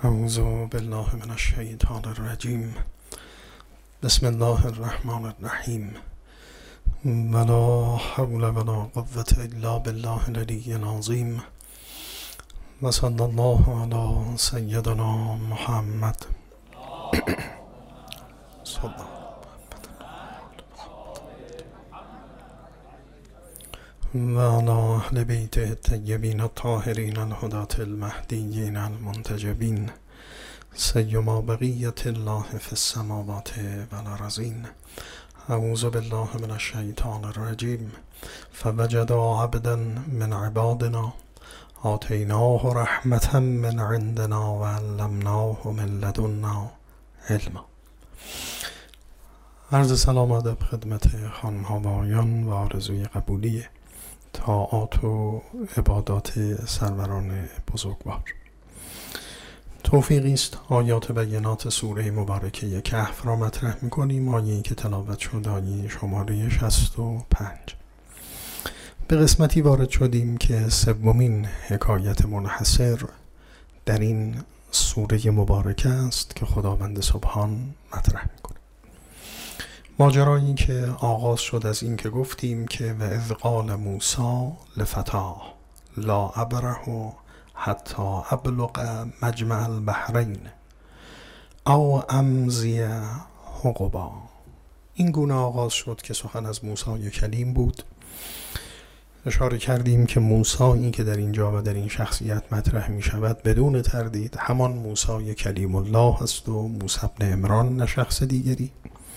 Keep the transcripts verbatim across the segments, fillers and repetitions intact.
اعوذ بالله من الشیطان الرجیم. بسم الله الرحمن الرحیم. ولا حول ولا قوة الا بالله العلی العظیم. و صلی الله علی سیدنا محمد و علی اهل بیت الطیبین الطاهرین الهداة المهدیین المنتجبین سیما بقیت الله فی السماوات و الارضین. اعوذ بالله من الشیطان الرجیم. فوجد عبدا من عبادنا آتیناه رحمة من عندنا و علمناه من لدنا علما. عرض سلام و ادب خدمت خانم ها و آقایان و آرزوی قبولی طاعات و عبادات سروران بزرگوار. توفیقی است آیات بینات سوره مبارکه کهف را مطرح می‌کنیم. آیه‌ای که تلاوت شد آیه شماره شصت و پنج. به قسمتی وارد شدیم که سومین حکایت منحصر در این سوره مبارکه است که خداوند سبحان مطرح می‌کند. ماجرایی که آغاز شد از این که گفتیم که و اذ قال موسی لفتاه لا ابره حتی ابلغ مجمع البحرین او امضی حقبا. این گونه آغاز شد که سخن از موسی کلیم بود. اشاره کردیم که موسی این که در اینجا و در این شخصیت مطرح می شود بدون تردید همان موسی کلیم الله است و موسی بن عمران نه شخص دیگری.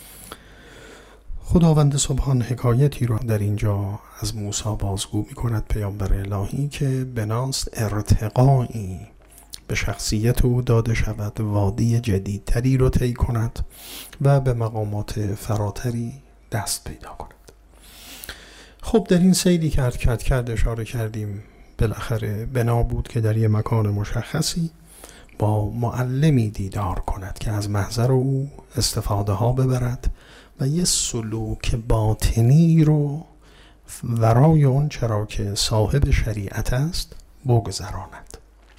خداوند سبحان حکایتی را در اینجا از موسی بازگو می کند پیامبر الهی که بناست ارتقایی به شخصیت او داده شود، وادی جدیدتری را طی کند و به مقامات فراتری دست پیدا کند. خب در این سیری که حرکت کرد اشاره کردیم بالاخره بنا بود که در یک مکان مشخصی با معلمی دیدار کند که از محضر او استفاده ها ببرد و یه سلوک باطنی رو ورای اون چرا که صاحب شریعت است بگذراند.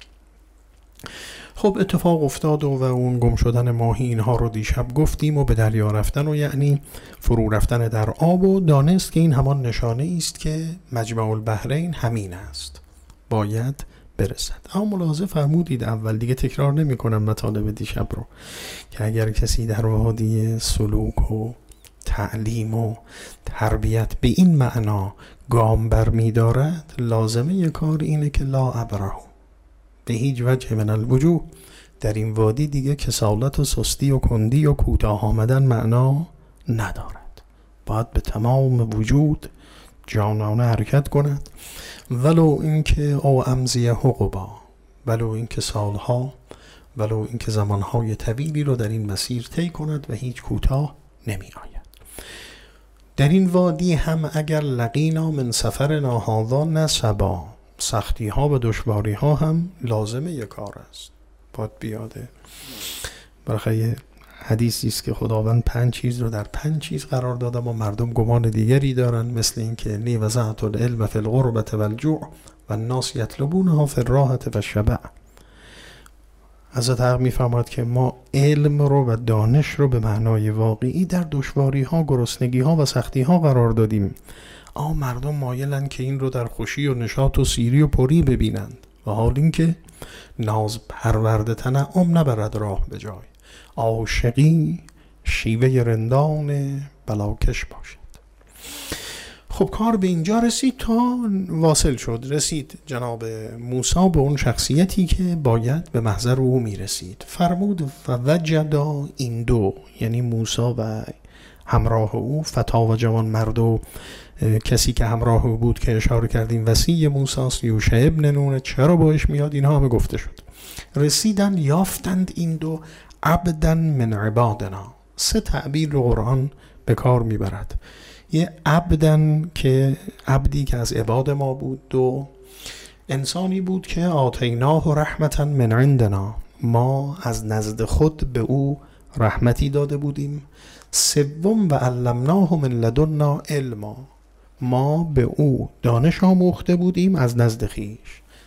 خب اتفاق افتاد و, و اون گم شدن ماهی اینها رو دیشب گفتیم و به دریا رفتن و یعنی فرو رفتن در آب و دانست که این همان نشانه است که مجمع البحرین همین است، باید برسد. اما ملاحظه فرمودید اول دیگه تکرار نمی کنم مطالب دیشب رو که اگر کسی در وادی سلوک و تعلیم و تربیت به این معنا گام بر می دارد لازمه یک کار اینه که لا ابره به هیچ وجه من الوجوه در این وادی دیگه کسالت و سستی و کندی و کوتاه آمدن معنا ندارد. باید به تمام وجود جانانه حرکت کند، ولو اینکه او امضی حقبا، ولو اینکه سالها، ولو اینکه زمانهای طویلی رو در این مسیر طی کند و هیچ کوتاه نمی آید. در این وادی هم اگر لقینا من سفرنا هذا نصبا، سختی ها و دشواری ها هم لازمه یک کار است، باید بیاده. برخی حدیثی است که خداوند پنج چیز رو در پنج چیز قرار داده و مردم گمان دیگری دارن، مثل این که لی وضعت العلم فی الغربة والجوع و الناس یطلبونها فی الراحة والشبع. حضرت حق میفرماید که ما علم رو و دانش رو به معنای واقعی در دشواری ها، گرسنگی ها و سختی ها قرار دادیم. آه مردم مایلن که این رو در خوشی و نشاط و سیری و پری ببینند و حال این که ناز پرورد تنعم نبرد راه به جای، عاشقی شیوه رندان بلاکش باشد. خب کار به اینجا رسید تا واصل شد، رسید جناب موسی به اون شخصیتی که باید به محضر او میرسید. فرمود و وجدا این دو، یعنی موسی و همراه او، فتا و جوان مرد و کسی که همراه او بود که اشاره کردیم وصی موسی یوشع ابن نون، چرا باش میاد اینها همه گفته شد. رسیدن یافتند این دو عبدن من عبادنا. سه تعبیر رو قرآن به کار میبرد. یه عبدن که عبدی که از عباد ما بود، دو انسانی بود که آتیناه رحمتا من عندنا، ما از نزد خود به او رحمتی داده بودیم. سوم و علمناه من لدنا علما، ما به او دانش آموخته بودیم از نزد خویش.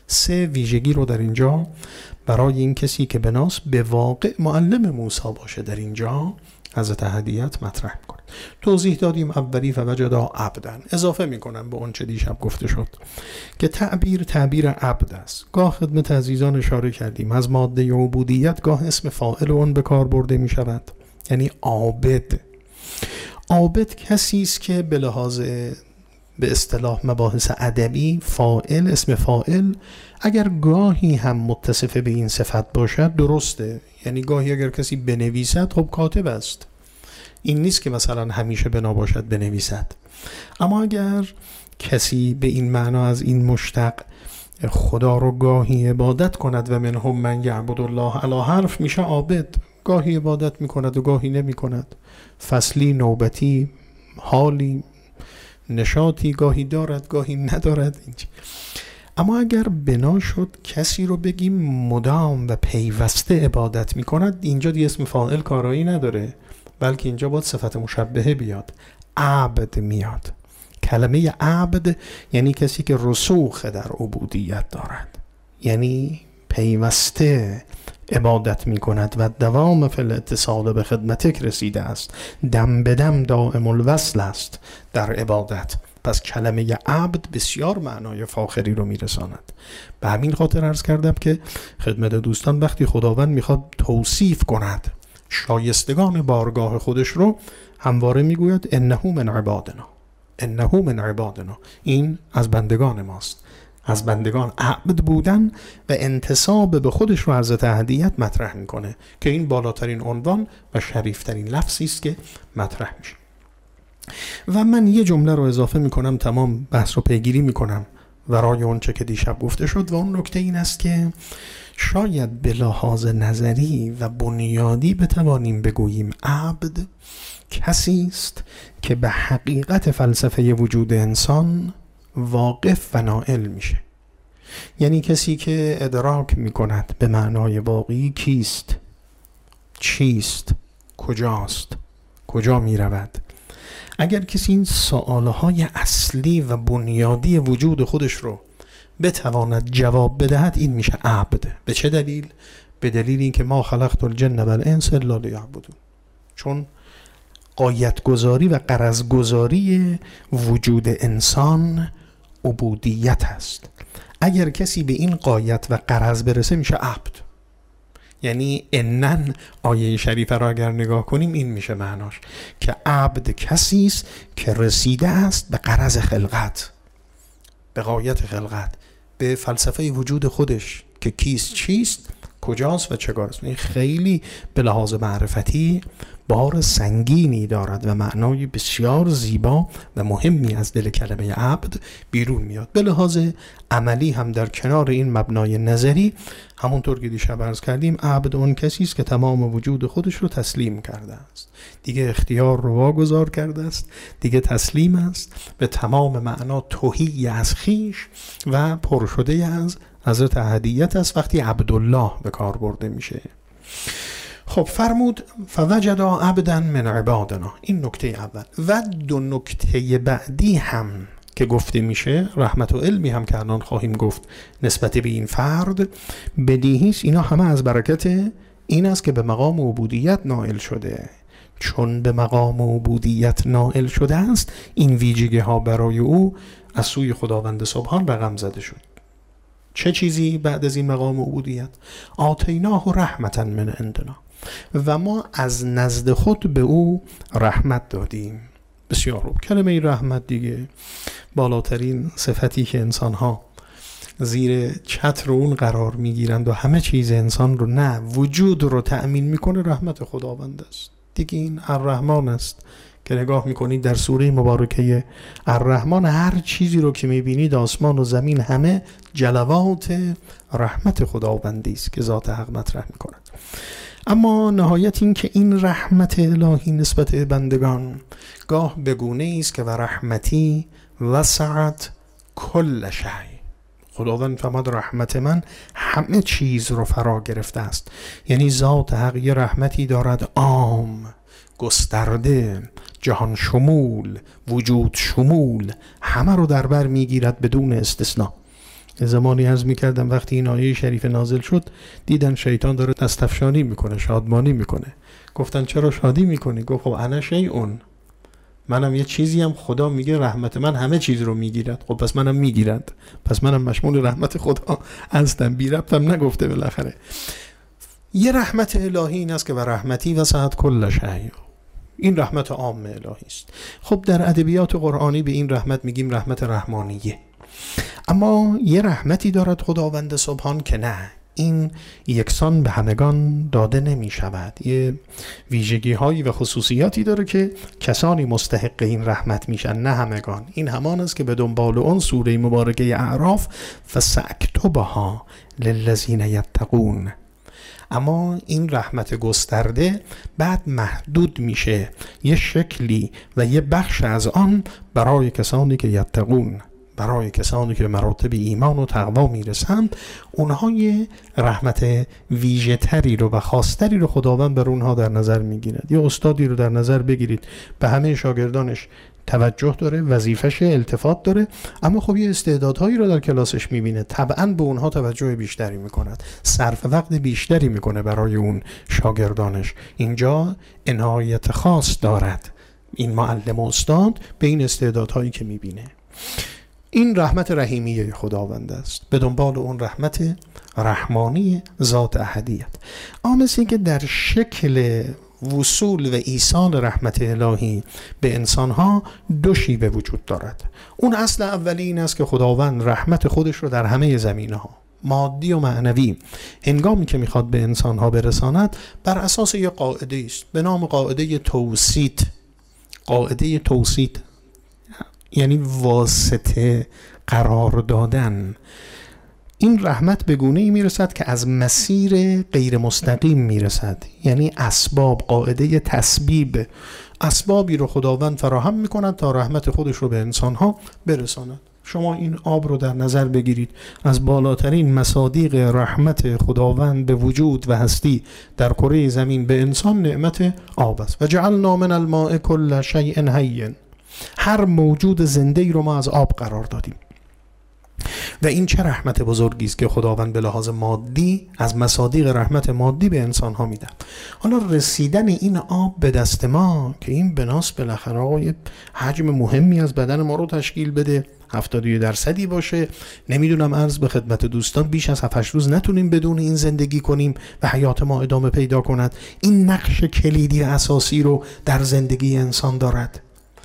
سه ویژگی رو در اینجا برای این کسی که بناس به واقع معلم موسی باشه در اینجا حضرت هدیت مطرح میکنه. توضیح دادیم اولی فوجدا عبدن، اضافه میکنم به اون چه دیشب گفته شد که تعبیر تعبیر عبد است. گاه خدمت عزیزان اشاره کردیم از ماده عبودیت گاه اسم فاعل اون به کار برده میشود، یعنی عابد. عابد کسی است که به لحاظ به اصطلاح مباحث ادبی فاعل، اسم فاعل اگر گاهی هم متصف به این صفت باشد درسته، یعنی گاهی اگر کسی بنویسد خب کاتب است، این نیست که مثلا همیشه بنا باشد بنویسد. اما اگر کسی به این معنا از این مشتق خدا رو گاهی عبادت کند و منهم من یعبد الله علی حرف میشه عابد، گاهی عبادت میکند و گاهی نمیکند، فصلی، نوبتی، حالی، نشاطی گاهی دارد گاهی ندارد. اینجا اما اگر بنا شد کسی رو بگیم مدام و پیوسته عبادت میکند، اینجا دیگه اسم فاعل کارایی نداره، بلکه اینجا باید صفت مشبهه بیاد، عبد میاد. کلمه عبد یعنی کسی که رسوخ در عبودیت دارد، یعنی پیوسته عبادت می کند و دوام فی الاتصال به خدمتک رسیده است، دم به دم دائم الوصل است در عبادت. پس کلمه عبد بسیار معنای فاخری رو می رساند. به همین خاطر عرض کردم که خدمت دوستان وقتی خداوند می خواد توصیف کند شایستگان بارگاه خودش رو، همواره می گوید انه من عبادنا، انه من عبادنا، این از بندگان ماست. از بندگان عبد بودن و انتساب به خودش رو حضرت هدیت مطرح میکنه که این بالاترین عنوان و شریفترین لفظی است که مطرح میشه. و من یه جمله رو اضافه میکنم، تمام بحث رو پیگیری میکنم ورای اون چه که دیشب گفته شد، و اون نکته این است که شاید به لحاظ نظری و بنیادی بتوانیم بگوییم عبد کسی است که به حقیقت فلسفه وجود انسان واقف و نائل میشه، یعنی کسی که ادراک میکند به معنای واقعی کیست، چیست، کجاست، کجا میرود. اگر کسی این سوالهای اصلی و بنیادی وجود خودش رو بتواند جواب بدهد، این میشه عبد. به چه دلیل؟ به دلیل اینکه ما خلقت الجن و الانس الا لیعبدون، چون غایت گذاری و غرض گذاری وجود انسان عبودیت است. اگر کسی به این غایت و غرض برسه میشه عبد. یعنی انن آیه شریفه را اگر نگاه کنیم این میشه معناش که عبد کسی است که رسیده است به غرض خلقت، به غایت خلقت، به فلسفه وجود خودش که کیست، چیست، کجاست و چگاست. این خیلی به لحاظ معرفتی بار سنگینی دارد و معنای بسیار زیبا و مهمی از دل کلمه عبد بیرون میاد. به لحاظ عملی هم در کنار این مبنای نظری، همونطور که دیشب عرض کردیم، عبد اون کسی است که تمام وجود خودش رو تسلیم کرده است، دیگه اختیار رو واگذار کرده است، دیگه تسلیم است به تمام معنا، تهی از خیش و پر شده از حضرت هدیت است وقتی عبدالله به کار برده میشه. خب فرمود فوجدا عبدا من عبادنا، این نکته اول. و دو نکته بعدی هم که گفته میشه، رحمت و علمی هم که الان خواهیم گفت نسبت به این فرد بدیهیست، اینا همه از برکت این است که به مقام عبودیت نائل شده. چون به مقام عبودیت نائل شده است، این ویژگی ها برای او از سوی خداوند سبحان رقم زده شد. چه چیزی بعد از این مقام عبودیت؟ آتیناه رحمتا من عندنا، و ما از نزد خود به او رحمت دادیم. بسیار خوب. کلمه رحمت دیگه بالاترین صفتی که انسان‌ها زیر چتر اون قرار میگیرند و همه چیز انسان رو، نه وجود رو تأمین میکنه، رحمت خداوند است دیگه. این الرحمن است که نگاه میکنید در سوره مبارکه الرحمن، هر چیزی رو که میبینید، آسمان و زمین، همه جلوات رحمت خداوندی است که ذات حق مطرح میکند. اما نهایت این که این رحمت الهی نسبت به بندگان گاه بگونه است که و رحمتی وسعت کل شیء، خداوند فرمود رحمت من همه چیز رو فرا گرفته است. یعنی ذات حق یه رحمتی دارد عام، گسترده، جهان شمول، وجود شمول، همه رو در بر میگیرد بدون استثناء. زمانی عرض میکردم وقتی این آیه شریف نازل شد دیدن شیطان داره دستفشانی میکنه، شادمانی میکنه. گفتن چرا شادی میکنی؟ گفت خب انا شیئون، منم یه چیزی هم، خدا میگه رحمت من همه چیز رو میگیرد، خب پس منم میگیرد، پس منم مشمول رحمت خدا هستم، بی ربطم نگفته بالاخره. یه رحمت الهی این است که و رحمتی وسعت کل شیء، این رحمت عام الهی است. خب در ادبیات قرآنی به این رحمت میگیم رحمت رحمانیه. اما یه رحمتی دارد خداوند سبحان که نه، این یکسان به همگان داده نمی شود. یه ویژگی هایی و خصوصیاتی داره که کسانی مستحق این رحمت میشن، نه همگان. این همان است که به دنبال اون سوره مبارکه اعراف فساکتبها للذین یتقون. اما این رحمت گسترده بعد محدود میشه، یه شکلی و یه بخش از آن برای کسانی که یتقون، برای کسانی که به مراتب ایمان و تقوا میرسند. اونها یه رحمت ویژه تری رو و خاصتری رو خداوند بر اونها در نظر میگیرد. یه استادی رو در نظر بگیرید به همه شاگردانش توجه داره، وظیفش التفات داره، اما خب یه استعدادهایی رو در کلاسش میبینه، طبعا به اونها توجه بیشتری میکند، صرف وقت بیشتری میکنه برای اون شاگردانش. اینجا عنایت خاص دارد این معلم و استاد به این استعدادهایی که میبینه. این رحمت رحیمیه خداوند است، به دنبال اون رحمت رحمانی ذات احدیت. آمسی که در شکل وصول و ایصال رحمت الهی به انسانها دو شیوه وجود دارد. اون اصل اولی این است که خداوند رحمت خودش رو در همه زمینه‌ها، مادی و معنوی، هنگامی که میخواد به انسانها برساند بر اساس یک قاعده است به نام قاعده توسیط. قاعده توسیط یعنی واسطه قرار دادن. این رحمت به گونه‌ای میرسد که از مسیر غیر مستقیم میرسد، یعنی اسباب، قاعده تسبیب، اسبابی رو خداوند فراهم میکند تا رحمت خودش رو به انسانها برساند. شما این آب رو در نظر بگیرید، از بالاترین مصادیق رحمت خداوند به وجود و هستی در کره زمین به انسان نعمت آب است. و جعلنا من الماء کل شیء حی، هر موجود زنده‌ای رو ما از آب قرار دادیم. و این چه رحمت بزرگی است که خداوند به لحاظ مادی از مصادیق رحمت مادی به انسان ها میده. حالا رسیدن این آب به دست ما که این بناس بالاخره آقای حجم مهمی از بدن ما رو تشکیل بده، هفتاد و یک درصدی باشه، نمیدونم عرض به خدمت دوستان بیش از هفت هشت روز نتونیم بدون این زندگی کنیم و حیات ما ادامه پیدا کند. این نقش کلیدی اساسی رو در زندگی انسان دارد.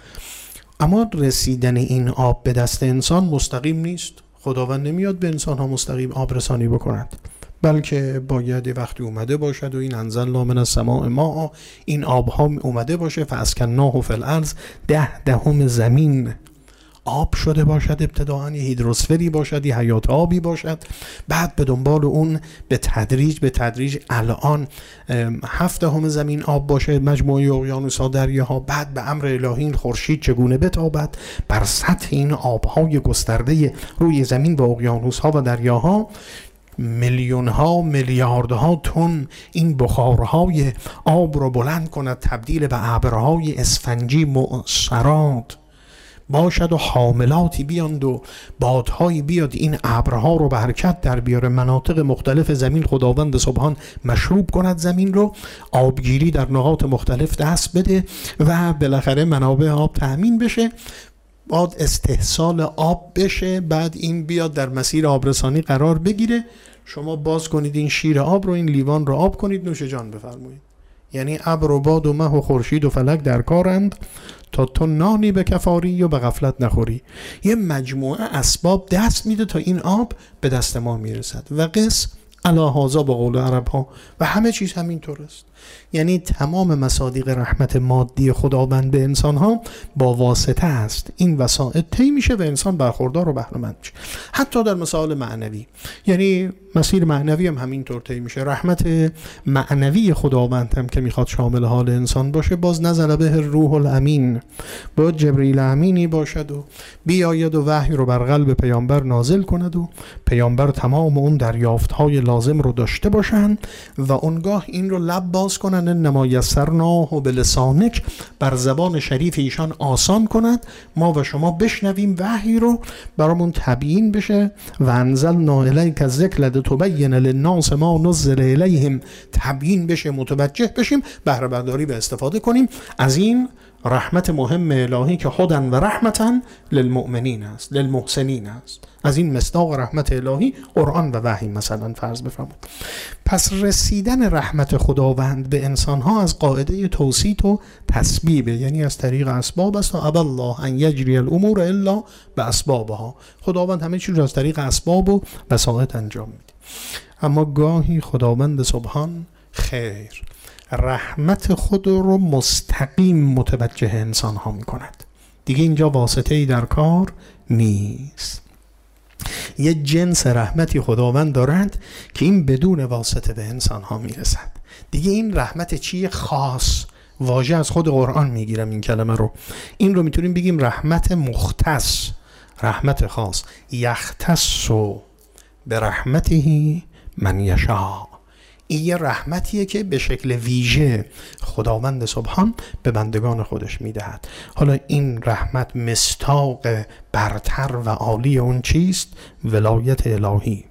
اما رسیدن این آب به دست انسان مستقیم نیست. خداوند نمیاد به انسان ها مستقیم آب رسانی بکند، بلکه باید وقتی اومده باشد و این انزلنا من السماء ماء، این آب ها اومده باشه فاسکناه فی الارض، ده دهم زمین آب شده باشد، ابتداعاً یه هیدروسفری باشد، یه حیات آبی باشد، بعد به دنبال اون به تدریج به تدریج الان هفت دهم زمین آب باشه، مجموعه اقیانوس‌ها، دریاها، بعد به امر الهی خورشید چگونه بتابد بر سطح این آبهای گسترده روی زمین و اقیانوس‌ها و دریاها، میلیون ها میلیاردها تن این بخارهای آب رو بلند کند، تبدیل به ابرهای اسفنجی معصرات باشد و حاملاتی بیاند و بادهایی بیاد این ابرها رو به حرکت در بیاره، مناطق مختلف زمین خداوند سبحان مشروب کند، زمین رو آبگیری در نقاط مختلف دست بده و بالاخره منابع آب تأمین بشه، بعد استحصال آب بشه، بعد این بیاد در مسیر آبرسانی قرار بگیره. شما باز کنید این شیر آب رو، این لیوان رو آب کنید، نوش جان بفرمایید. یعنی ابر و باد و مه و خورشید و فلک در کارند تا تو نانی به کفاری و به غفلت نخوری. یه مجموعه اسباب دست میده تا این آب به دست ما میرسد. و قص علی هذا به قول عرب ها و همه چیز همینطور است. یعنی تمام مصادیق رحمت مادی خداوند به انسان ها با واسطه است. این وسائط طی میشه و انسان برخوردار و بهره مند میشه. حتی در مسائل معنوی، یعنی مسیر معنوی هم همینطور طی میشه. رحمت معنوی خداوند هم که میخواد شامل حال انسان باشه، باز نزل به روح الامین، باید جبریل امینی باشد و بیاید و وحی رو بر قلب پیامبر نازل کند و پیامبر تمام اون دریافت های لازم رو داشته باشن و اونگاه این رو لب باز کنن، انما یسرناه بلسانک، بر زبان شریف ایشان آسان کند، ما و شما بشنویم وحی رو برامون تبیین بشه. و انزلنا الیک الذکر لتبین للناس ما نزل الیهم، تبیین بشه، متوجه بشیم، بهره برداری و استفاده کنیم از این رحمت مهم الهی که هدی و رحمتا للمؤمنین است، للمحسنین است. از این مصداق رحمت الهی قرآن و وحی مثلا فرض بفرمایید. پس رسیدن رحمت خداوند به انسانها از قاعده توسیط و تسبیب، یعنی از طریق اسباب است. و ابی الله ان یجری الامور الا باسبابها، خداوند همه چیز رو از طریق اسباب و وسائط انجام میده. اما گاهی خداوند سبحان خیر رحمت خود رو مستقیم متوجه انسان ها می کند. دیگه اینجا واسطه ای در کار نیست. یه جنس رحمتی خداوند دارد که این بدون واسطه به انسان ها می رسد. دیگه این رحمت چیه؟ خاص. واژه از خود قرآن می گیرم این کلمه رو. این رو میتونیم بگیم رحمت مختص، رحمت خاص. یختص به رحمته من یشاء. این یه رحمتیه که به شکل ویژه خداوند سبحان به بندگان خودش میدهد. حالا این رحمت مصداق برتر و عالی اون چیست؟ ولایت الهی.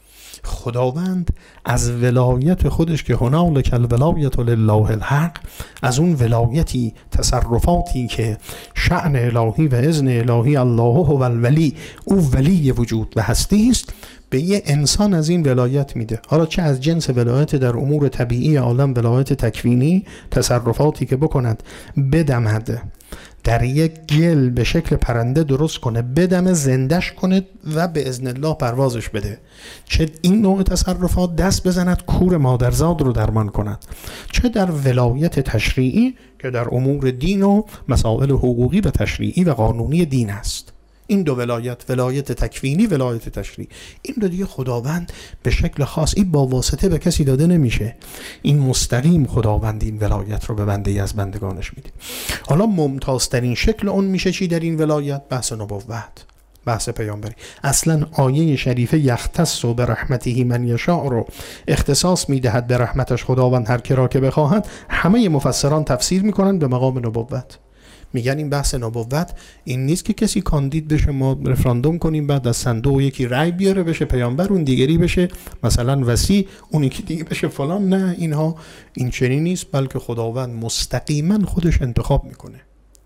خداوند از ولایت خودش که هنالک الولایت لله الحق، از اون ولایتی، تصرفاتی که شأن الهی و اذن الهی، الله هو الولی، او ولی وجود و هستی است، به یه انسان از این ولایت میده. حالا چه از جنس ولایت در امور طبیعی عالم، ولایت تکوینی، تصرفاتی که بکند، بدمد در یک گل به شکل پرنده درست کنه، بدمه، زندش کنه و به اذن الله پروازش بده، چه این نوع تصرفات دست بزند کور مادرزاد رو درمان کند، چه در ولایت تشریعی که در امور دین و مسائل حقوقی و تشریعی و قانونی دین است. این دو ولایت، ولایت تکوینی، ولایت تشریعی، این دو دیگه خداوند به شکل خاص، این با واسطه به کسی داده نمیشه، این مستقیم خداوند این ولایت رو به بنده از بندگانش میده. حالا ممتازترین شکل اون میشه چی در این ولایت؟ بحث نبوت، بحث پیامبری. اصلا آیه شریفه یختص به رحمته من یشاء رو اختصاص میدهد به رحمتش خداوند هر کی را که بخواهد. همه مفسران تفسیر میکنن به مقام نبوت، میگن این بحث نبوت این نیست که کسی کاندید بشه، ما رفراندوم کنیم بعد از صندوق یکی رای بیاره بشه پیامبر، اون دیگری بشه مثلا وصی، اون یکی دیگه بشه فلان. نه، اینها این چنین نیست، بلکه خداوند مستقیما خودش انتخاب میکنه،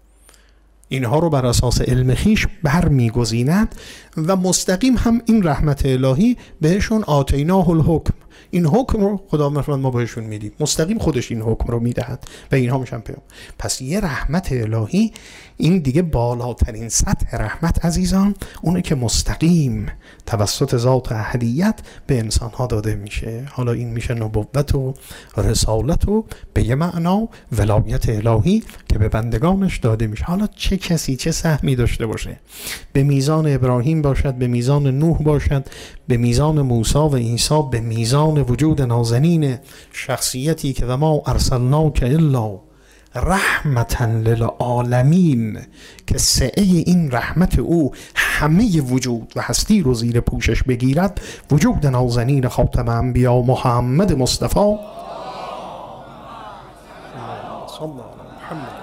اینها رو بر اساس علم خیش برمیگزیند و مستقیم هم این رحمت الهی بهشون آتیناه الحکم، این حکم رو خدا فرمان ما بهشون میدیم، مستقیم خودش این حکم رو میدهد و اینها میشن پیام. پس یه رحمت الهی، این دیگه بالاترین سطح رحمت عزیزان، اونه که مستقیم توسط ذات احدیت به انسان ها داده میشه. حالا این میشه نبوت و رسالت و به یه معنا ولایت الهی که به بندگانش داده میشه. حالا چه کسی چه سهمی داشته باشه، به میزان ابراهیم باشد، به میزان نوح باشد، به میزان موسی و عیسی، به میزان وجود نازنین شخصیتی که و ما ارسلناک الا رحمتا للعالمین، که سعه این رحمت او همه وجود و هستی رو زیر پوشش بگیرد، وجود نازنین خاتم انبیا محمد مصطفی صلی الله محمد.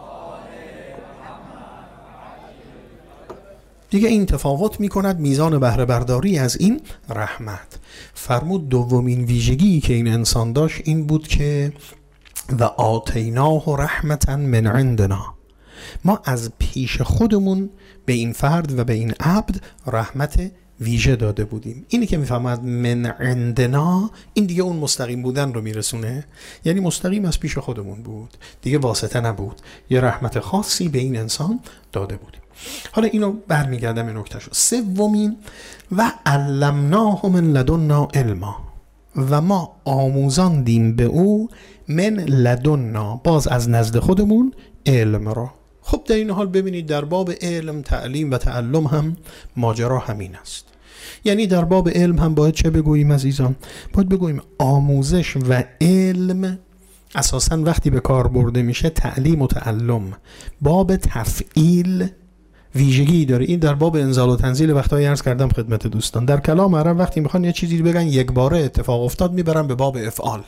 دیگه این تفاوت می کند میزان بهره برداری از این رحمت. فرمود دومین ویژگی که این انسان داشت این بود که و آتیناه رحمتا من عندنا، ما از پیش خودمون به این فرد و به این عبد رحمت ویژه داده بودیم. اینی که میفهمد من عندنا، این دیگه اون مستقیم بودن رو میرسونه، یعنی مستقیم از پیش خودمون بود، دیگه واسطه نبود، یه رحمت خاصی به این انسان داده بودیم. حالا اینو برمیگردم این نکته شو. سومین و علمناه من لدنا علما، و ما آموزاندیم به او من لدنا، باز از نزد خودمون، علم را. خب در این حال ببینید در باب علم، تعلیم و تعلم هم ماجرا همین است. یعنی در باب علم هم باید چه بگوییم عزیزان؟ باید بگوییم آموزش و علم اساساً وقتی به کار برده میشه، تعلیم و تعلم باب تفعیل ویژگی داره. این در باب انزال و تنزیل وقتایی عرض کردم خدمت دوستان. در کلام عرب وقتی میخوان یه چیزی بگن یک باره اتفاق افتاد، میبرن به باب افعال،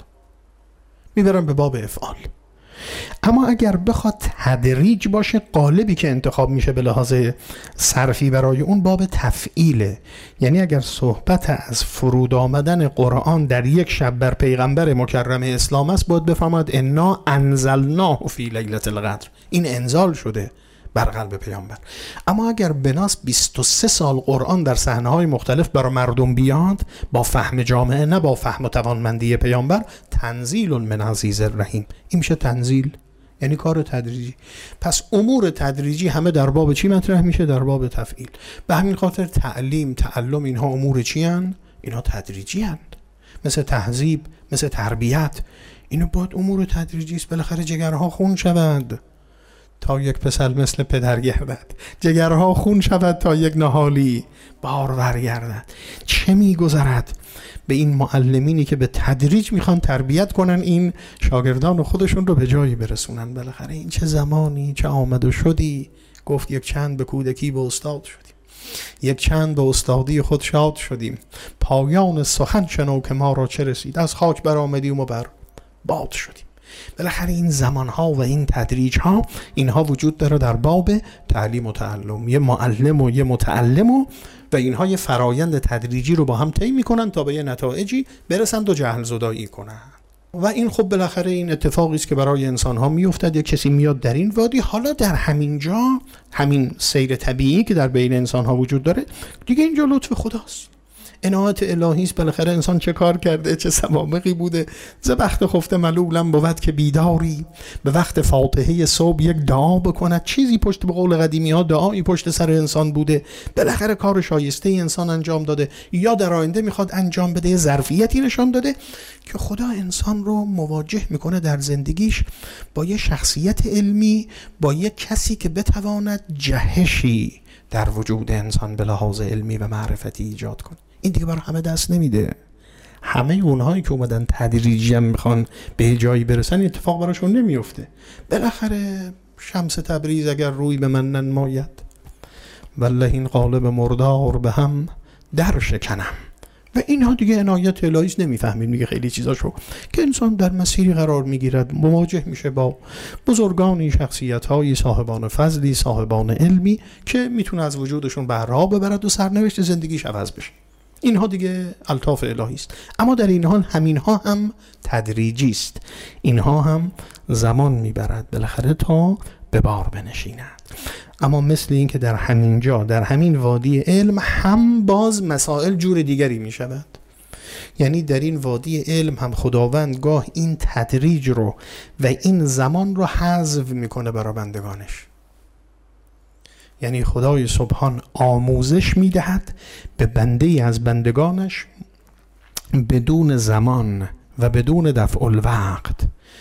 میبرن به باب افعال. اما اگر بخواد تدریج باشه، قالبی که انتخاب میشه به لحاظ صرفی برای اون باب تفعیله. یعنی اگر صحبت از فرود آمدن قرآن در یک شب بر پیغمبر مکرم اسلام است، باید بفهمد انا انزلناه فی لیلة القدر، این انزال شده بر قلب پیامبر. اما اگر بناس بیست و سه سال قرآن در صحنه‌های مختلف برای مردم بیاد با فهم جامعه، نه با فهم و توانمندی پیامبر، تنزیل من عزیز الرحیم، این میشه تنزیل، یعنی کار تدریجی. پس امور تدریجی همه در باب چی مطرح میشه؟ در باب تفعیل. به همین خاطر تعلیم، تعلم، اینها امور چی هن؟ اینا تدریجی هن. مثل تهذیب، مثل تربیت، اینو باید امور تدریجی است. بالاخره جگرها خون شوند تا یک پسر مثل پدر گردد، جگرها خون شود تا یک نهالی بارور گردد. چه میگذرد به این معلمینی که به تدریج میخوان تربیت کنن این شاگردان خودشون رو به جایی برسونن؟ بالاخره این چه زمانی، چه آمد و شدی. گفت یک چند به کودکی به استاد شدیم، یک چند به استادی خود شاد شدیم. پایان سخن شنو که ما را چه رسید، از خاک برآمدیم و بر باد شدیم. بالاخره این زمانها و این تدریجها، اینها وجود داره در باب تعلیم و تعلم. یه معلم و یه متعلم و و اینها یه فرایند تدریجی رو با هم طی میکنن تا به یه نتایجی برسند و جهل زدایی کنن. و این خب بالاخره این اتفاقی است که برای انسان ها میافتد. یک کسی میاد در این وادی، حالا در همین جا، همین سیر طبیعی که در بین انسان ها وجود داره دیگه، اینجا لطف خداست، عنایت الهی است. بالاخره انسان چه کار کرده، چه سوابقی بوده. ز بخت خفته ملولم بود که بیداری، به وقت فاتحه صبح یک دعا بکند. چیزی پشت، به قول قدیمی ها، دعایی پشت سر انسان بوده. بالاخره کار شایسته انسان انجام داده یا در آینده میخواد انجام بده. ظرفیتی نشان داده که خدا انسان رو مواجه میکنه در زندگیش با یه شخصیت علمی، با یه کسی که بتواند جهشی در وجود انسان به لحاظ علمی و معرفتی ایجاد کنه. این دیگه برای همه دست نمیده. همه اونهایی که اومدن تدریجی هم میخوان به جایی برسن، اتفاق براشون نمیفته. بالاخره شمس تبریز اگر روی به من ننماید، والله این قالب مردار به هم در شکنم. و اینها دیگه عنایت الهی است. نمیفهمید میگه خیلی چیزاشو که انسان در مسیری قرار میگیرد، مواجه میشه با بزرگانی، شخصیت‌های صاحبان فضلی، صاحبان علمی که میتونه از وجودشون بهره ببرد و سرنوشت زندگیش عوض بشه. اینها دیگه الطاف الهی است. اما در این حال همینها هم تدریجی است، اینها هم زمان میبرد بالاخره تا به بار بنشیند. اما مثل این که در همین جا، در همین وادی علم هم باز مسائل جور دیگری می شود. یعنی در این وادی علم هم خداوند گاه این تدریج رو و این زمان رو حذف میکنه برای بندگانش. یعنی خدای سبحان آموزش میدهد به بنده ای از بندگانش بدون زمان و بدون دفع الوقت.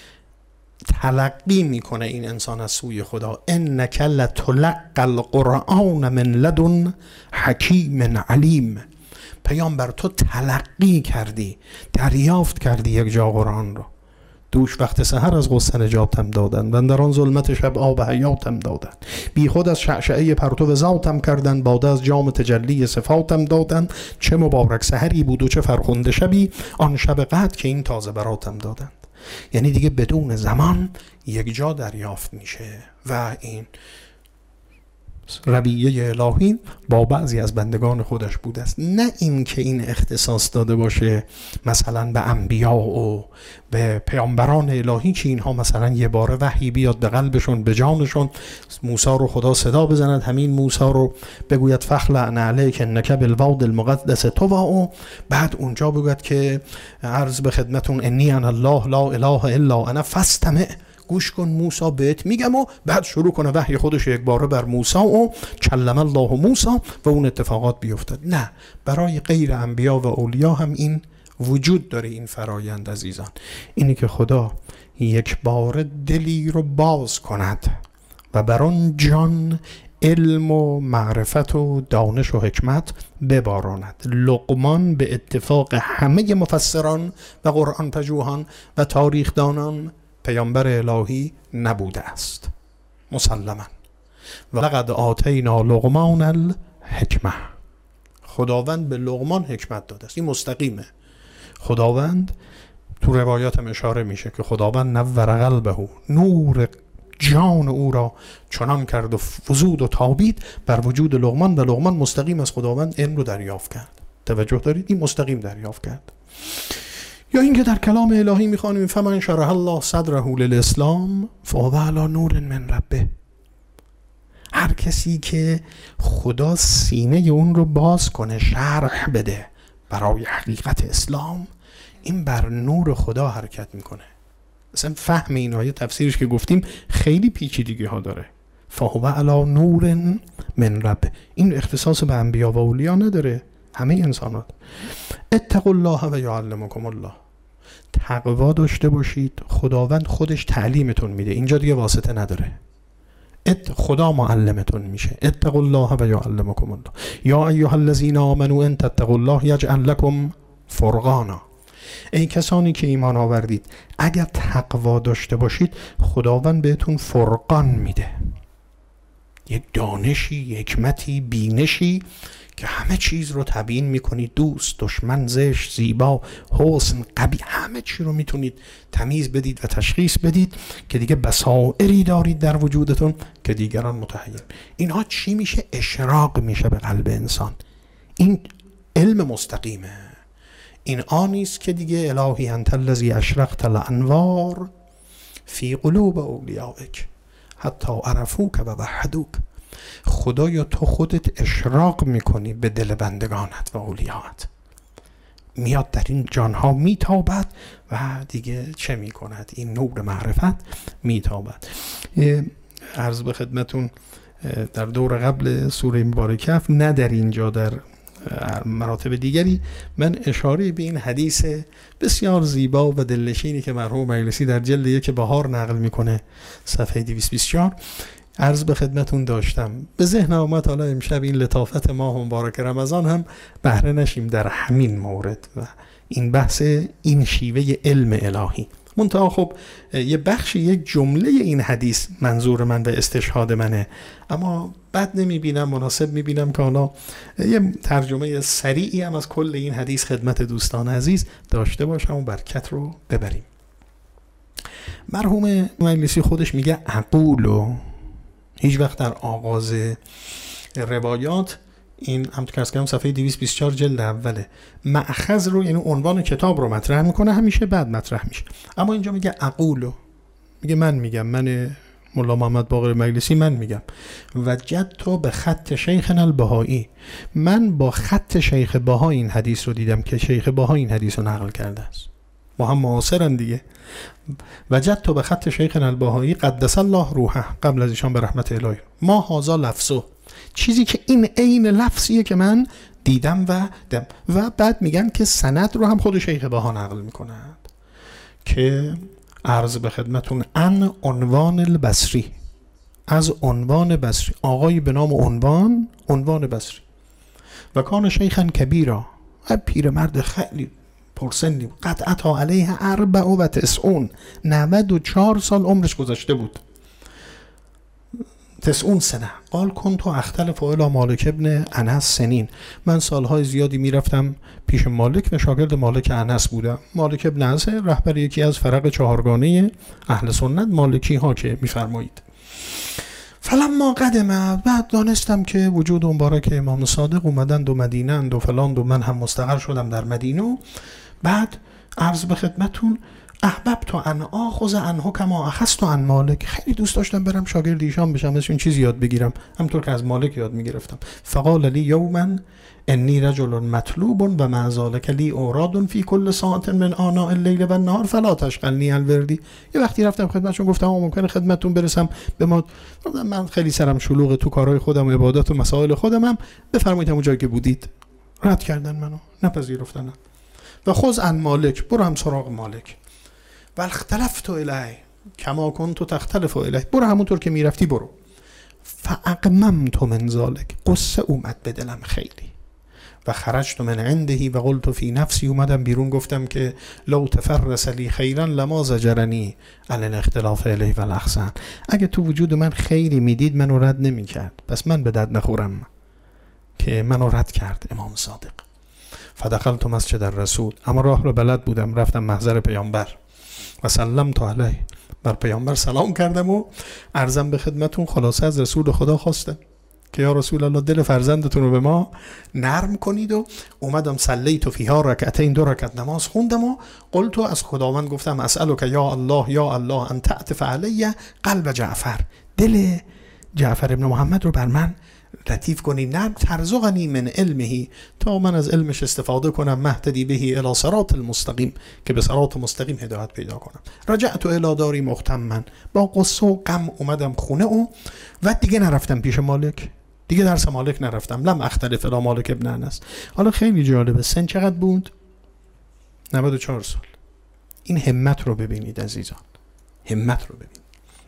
تلقی میکنه این انسان از سوی خدا. انک لتلقی القرآن من لدن حکیم علیم. پیامبر تو تلقی کردی، دریافت کردی یک جا قرآن رو. دوش وقت سحر از غصه نجاتم دادن، و در آن ظلمت شب آب حیاتم دادن. بی خود از شعشعه پرتو ذاتم کردن، باده از جام تجلی صفاتم دادن. چه مبارک سحری بود و چه فرخنده شبی، آن شب قدر که این تازه براتم دادن. یعنی دیگه بدون زمان یک جا دریافت میشه. و این ربیه الهی با بعضی از بندگان خودش بوده است. نه این که این اختصاص داده باشه مثلا به انبیا و به پیامبران الهی که اینها مثلا یه بار وحی بیاد به قلبشون، به جانشون، موسی رو خدا صدا بزند، همین موسی رو بگوید فخلع علیک انک بالواد المقدس طوی، بعد اونجا بگوید که عرض به خدمتون انی انا الله لا اله الا انا فاستمع، گوش کن موسی بهت میگم، و بعد شروع کنه وحی خودش یک باره بر موسی و کلم الله موسی و اون اتفاقات بیفتد. نه، برای غیر انبیا و اولیا هم این وجود داره. این فرایند عزیزان، اینی که خدا یک بار دلی رو باز کند و بر آن جان علم و معرفت و دانش و حکمت بباراند. لقمان به اتفاق همه مفسران و قرآن پژوهان و تاریخ دانان پیامبر الهی نبوده است مسلما. و لقد آتینا لقمان الحکمه. خداوند به لقمان حکمت داده است. این مستقیمه. خداوند تو روایات هم اشاره میشه که خداوند نور قلبه، نور جان او را چنان کرد و فزود و تابید بر وجود لقمان و لقمان مستقیم از خداوند علم رو دریافت کرد. توجه دارید؟ این مستقیم دریافت کرد. یا اینکه در کلام الهی میخوانیم فمن شرح الله صدره للاسلام فهو علی نور من ربه. هر کسی که خدا سینه اون رو باز کنه، شرح بده برای حقیقت اسلام، این بر نور خدا حرکت میکنه. مثلا فهم این آیه تفسیرش که گفتیم خیلی پیچیدگی ها داره. فهو علی نور من ربه، این اختصاص به انبیا و اولیا نداره، همه انسانات. اتقوا الله و یعلمکم الله. تقوا داشته باشید، خداوند خودش تعلیمتون میده، اینجا دیگه واسطه نداره. ات خدا معلمتون میشه. اتقوا الله و یعلمکم الله. یا ایها الذین آمنوا ان تتقوا الله یجعل لكم فرقانا. ای کسانی که ایمان آوردید، اگر تقوا داشته باشید خداوند بهتون فرقان میده، یک دانشی، حکمتی، بینشی که همه چیز رو تبیین میکنید. دوست، دشمن، زشت، زیبا، حسن، قبیح، همه چی رو میتونید تمیز بدید و تشخیص بدید که دیگه بصائری دارید در وجودتون که دیگران متحیر. اینها چی میشه؟ اشراق میشه به قلب انسان. این علم مستقیمه. این آنیست که دیگه الهی انت الذی اشرقت الانوار فی قلوب اولیائک حتی عرفوک و وحدوک. خدایا تو خودت اشراق میکنی به دل بندگانت و اولیات، میاد در این جانها میتابد و دیگه چه میکند؟ این نور معرفت میتابد. عرض به خدمتون در دور قبل سوره مبارکه، نه در اینجا، در مراتب دیگری، من اشاره به این حدیث بسیار زیبا و دلنشینی که مرحوم مجلسی در جلد یک بهار نقل میکنه، صفحه دویست و بیست و چهار، عرض به خدمتون داشتم. به ذهن آمد حالا امشب این لطافت ماه مبارک رمضان هم بهره نشیم در همین مورد و این بحث این شیوه علم الهی. منتها خب یه بخش، یک جمله این حدیث منظور من و استشهاد منه، اما بد نمیبینم، مناسب میبینم که حالا یه ترجمه سریعی هم از کل این حدیث خدمت دوستان عزیز داشته باشم و برکت رو ببریم. مرحوم مجلسی خودش میگه عقولو، هیچ وقت در آغاز روایات، این همونطور که از کردم صفحه دویست و بیست و چهار جلد اوله، مأخذ رو یعنی عنوان کتاب رو مطرح میکنه، همیشه بعد مطرح میشه. اما اینجا میگه عقولو، میگه من میگم، من مولا محمد باقر مجلسی من میگم وجدت به خط شیخنا البهایی، من با خط شیخ بها این حدیث رو دیدم که شیخ بها این حدیث رو نقل کرده است. با هم معاصرن دیگه. وجدت به خط شیخنا البهایی قدس الله روحه، قبل از ایشان به رحمت الهی، ما هذا لفظو، چیزی که این عین لفظیه که من دیدم و دم. و بعد میگن که سند رو هم خود شیخ بها نقل میکنند که عرض به خدمتون ان عنوان البصری، از عنوان بصری، آقایی به نام عنوان عنوان بصری، و کان شیخا کبیرا، پیرمرد خیلی پرسنی، قد عطا علیه اربع و تسعون، نود و چهار سال عمرش گذشته بود، تسعون سنه. قال کنت اختلف الی مالک ابن انس سنین، من سالهای زیادی میرفتم پیش مالک و شاگرد مالک انس بودم. مالک ابن انس رهبر یکی از فرق چهارگانه اهل سنت مالکی ها که میفرمایید. فلما قدم، بعد دانستم که وجود مبارک امام صادق اومدند و مدینه اند و فلان، و من هم مستقر شدم در مدینه. بعد عرض به خدمتون احببت ان آخذ عنه کما اخذت عن مالک، خیلی دوست داشتم برم شاگرد ایشان بشم، ازشون چیزی یاد بگیرم همونطور که از مالک یاد میگرفتم. فقال لی یوما انی رجل مطلوب و مع ذلک لی اوراد فی کل ساعت من آناء اللیل و النهار فلا تشغلنی الوردی. یه وقتی رفتم خدمتشون گفتم ممکنه خدمتتون برسم به ما، من خیلی سرم شلوغه تو کارهای خودم و عبادات و مسائل خودمم، بفرمایید همون جایی که بودید. رد کردن منو، نپذیرفتن. و خذ عن مالک، برو هم سراغ مالک. و اختلفت الیه کما کنت تختلف الیه، برو همونطور که میرفتی برو. فاقممت من ذلک، قصه اومد به دلم خیلی. و خرجت من عنده و قلت فی نفسی، اومدم بیرون گفتم که لو تفرس لی خیرا لما زجرنی عن الاختلاف الیه و الاحسن. اگه تو وجود من خیری میدید منو رد نمیکرد، پس من به درد نخورم که منو رد کرد امام صادق. فدخلت مسجد الرسول، اما راه رو بلد بودم، رفتم محضر پیامبر و سلمت علیه، بر پیامبر سلام کردم و عرضم به خدمتون خلاصه از رسول خدا خواستم که یا رسول الله دل فرزندتون رو به ما نرم کنید. و اومدم صلیت فیها رکعتین، دو رکعت نماز خوندم و قلت از خداوند گفتم اسألک یا الله یا الله ان تعطف علی قلب جعفر، دل جعفر ابن محمد رو بر من لطیف کنی، نرم، ترزقنی من علمه، تا من از علمش استفاده کنم، مهتدی بهی الی صراط المستقیم، که به صراط مستقیم هدایت پیدا کنم. رجعت الی داری مختمن، با قصه و غم اومدم خونه و و دیگه نرفتم پیش مالک، دیگه درس مالک نرفتم. لم اختلف الی مالک ابن انس. حالا خیلی جالبه، سن چقدر بود؟ نود و چهار سال. این همت رو ببینید عزیزان، همت رو ببینید.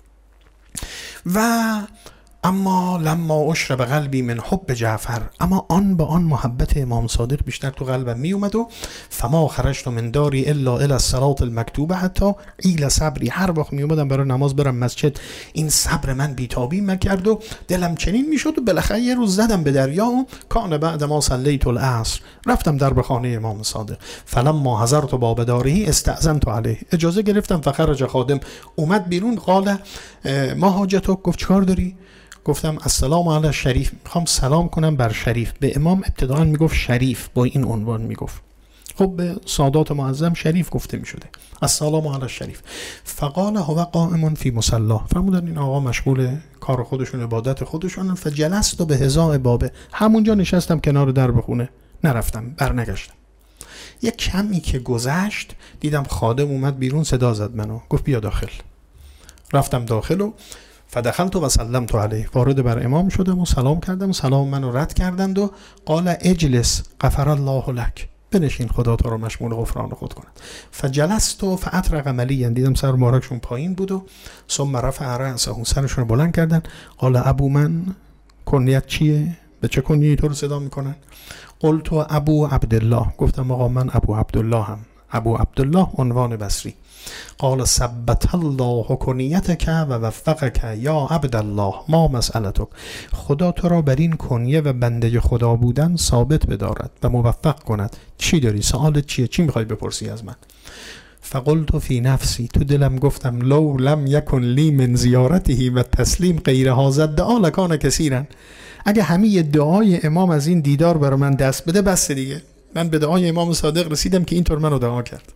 و اما لما اشرب قلبی من حب جعفر، اما آن با آن محبت امام صادق بیشتر تو قلبم می اومد و فما خرجت من داری الا الی الصلاة المکتوبه حتی ایل صبری، هر وقت می اومدم برای نماز برم مسجد این صبر من بیتابی مکرد و دلم چنین میشد و بالاخره یه روز زدم به دریا و کان بعد ما صلیت العصر، رفتم در به خانه امام صادق. فلما حضرت باب داره استأذنت علیه، اجازه گرفتم. فخرج خادم، اومد بیرون. قال ما حاجتک، گفت چیکار داری؟ گفتم السلام علی شریف، میخوام سلام کنم بر شریف. به امام ابتداء میگفت شریف، با این عنوان میگفت، خب به سادات معظم شریف گفته میشده، السلام علی شریف. فقال هو قائم فی مصلا، فرمودن این آقا مشغول کار خودشون، عبادت خودشون. فجلست به حذاء بابه، همونجا نشستم کنار در بخونه، نرفتم، برنگشتم. یک کمی که گذشت دیدم خادم اومد بیرون، صدا زد منو، گفت بیا داخل. رفتم داخل و فدخلت و سلمت علیه، وارد بر امام شدم و سلام کردم، سلام منو رد کردند و قال اجلس غفر الله لک، بنشین خدا تو رو مشمول غفران خود کند. فجلست و فاطرق ملیا، دیدم سر مبارکشون پایین بود و ثم رفع رأسه، سرشون بلند کردن. قال ابو من، کنیت چیه؟ به چه کنیه تو رو صدا میکنن؟ قلت ابو عبدالله، گفتم آقا من ابو عبدالله هم، ابو عبدالله عنوان بصری. قال ثبت الله کنیتک و وفقک یا عبدالله ما مسئلتک، خدا تو را بر این کنیه و بنده خدا بودن ثابت بدارد و موفق کند. چی داری؟ سوالت چیه؟ چی میخوای بپرسی از من؟ فقلت فی نفسی، تو دلم گفتم لو لم یکن لی من زیارته و تسلیم غیر هذا دعا لکان کثیرا، اگه همه دعای امام از این دیدار برای من دست بده بس دیگه، من به دعای امام صادق رسیدم که اینطور منو دعا کرد.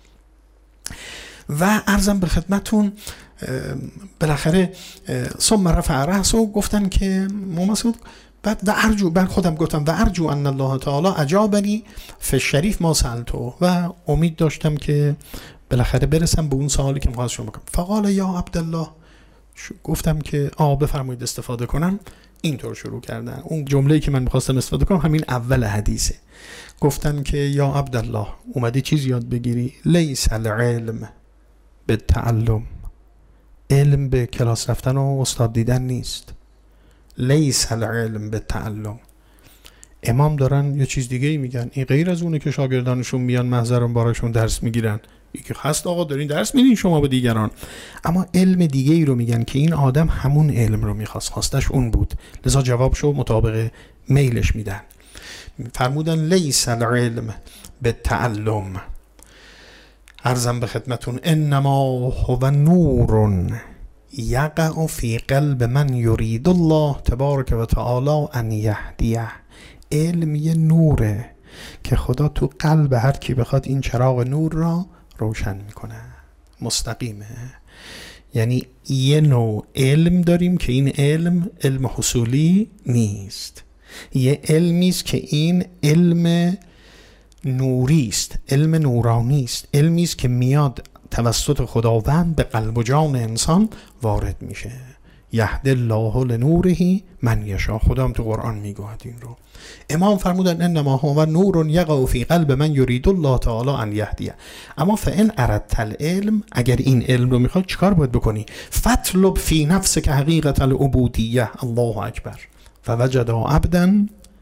و عرضم به خدمتون بالاخره ثم رفع رأسه و گفتن که مسعود، بعد و ارجو، بعد خودم گفتم و ارجو ان الله تعالی اجابنی فی شریف ما سألته، و امید داشتم که بالاخره برسم به اون سوالی که می‌خواستم بکنم. فقال یا عبدالله، گفتم که آ بفرمایید استفاده کنم. اینطور شروع کردن. اون جمله‌ای که من می‌خواستم استفاده کنم همین اول حدیثه. گفتن که یا عبدالله، اومدی چیز یاد بگیری؟ لیس العلم به تعلم، علم به کلاس رفتن و استاد دیدن نیست. لیس العلم به تعلم. امام دارن یه چیز دیگه ای میگن، این غیر از اونه که شاگردانشون میان محضر مبارکشون درس میگیرن، یکی هست آقا دارین درس میدین شما به دیگران، اما علم دیگه ای رو میگن که این آدم همون علم رو میخواست، خواستش اون بود، لذا جوابشو مطابق میلش میدن. فرمودن لیس العلم به تعلم. عرضم به خدمتون انما هو نور یقع فی قلب من یرید الله تبارک و تعالی ان یهدیه. علم یه نوره که خدا تو قلب هر کی بخواد این چراغ نور را روشن میکنه، مستقیمه. یعنی یه نوع علم داریم که این علم علم حصولی نیست، یه علمی است که این علم نوری است، علم نورانی است، علمی است که میاد توسط خداوند به قلب و جان انسان وارد میشه. یهدی الله لنوره من یشاء، خدا هم تو قرآن میگوید این رو. امام فرمودن انما هو نور یقع فی قلب من یرید الله تعالی ان یهدیه. اما فان اردت العلم، اگر این علم رو میخواد چیکار باید بکنی؟ فطلب فی نفسک حقیقت العبودیه، الله اکبر، فوجد عبدا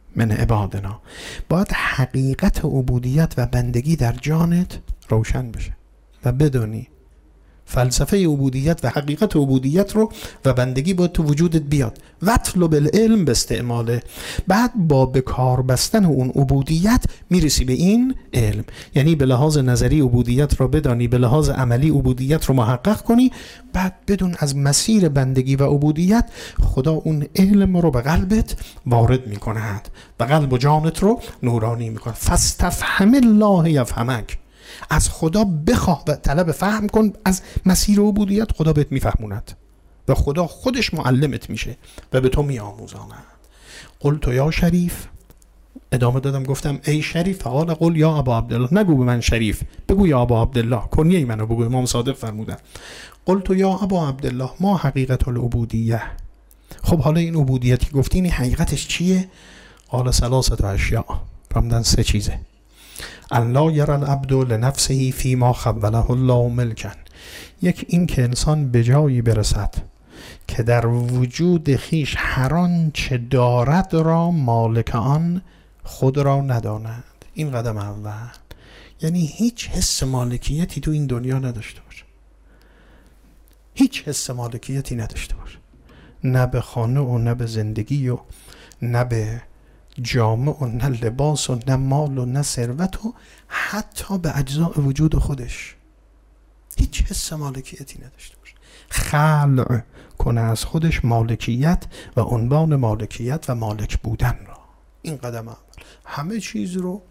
من عبادنا. باید حقیقت عبودیت و بندگی در جانت روشن بشه و بدونی فلسفه عبودیت و حقیقت عبودیت رو و بندگی باید تو وجودت بیاد. وطلب العلم به استعماله. بعد با به کار بستن اون عبودیت میرسی به این علم. یعنی به لحاظ نظری عبودیت رو بدانی، به لحاظ عملی عبودیت رو محقق کنی. بعد بدون از مسیر بندگی و عبودیت خدا اون علم رو به قلبت وارد میکند و قلب و جانت رو نورانی میکنه. فاستفهم الله یفهمک. از خدا بخواه و طلب فهم کن از مسیر عبودیت، خدا بهت میفهموند و خدا خودش معلمت میشه و به تو میآموزاند. قلت یا شریف، ادامه دادم گفتم ای شریف، فقال قل یا ابا عبدالله، نگو به من شریف، بگو یا ابا عبدالله، کنیه منو بگو. امام صادق فرمودن قلت یا ابا عبدالله ما حقیقت العبودیه. خب حالا این عبودیتی که گفتین حقیقتش چیه؟ قال ثلاثه اشیاء، فرمودن سه چیزه. ان لا یرى العبد لنفسه فیما خوله الله ملکا. یک این که انسان به جایی برسد که در وجود خیش هر آنچه دارد را مالک آن خود را نداند. این قدم اول. یعنی هیچ حس مالکیتی تو این دنیا نداشته باشه، هیچ حس مالکیتی نداشته باشه، نه به خانه و نه به زندگی و نه به جامه و نه لباس و نه مال و نه ثروت و حتی به اجزاء وجود خودش هیچ حس مالکیتی نداشته باشه. خلع کنه از خودش مالکیت و عنوان مالکیت و مالک بودن را. این قدم اول. همه چیز رو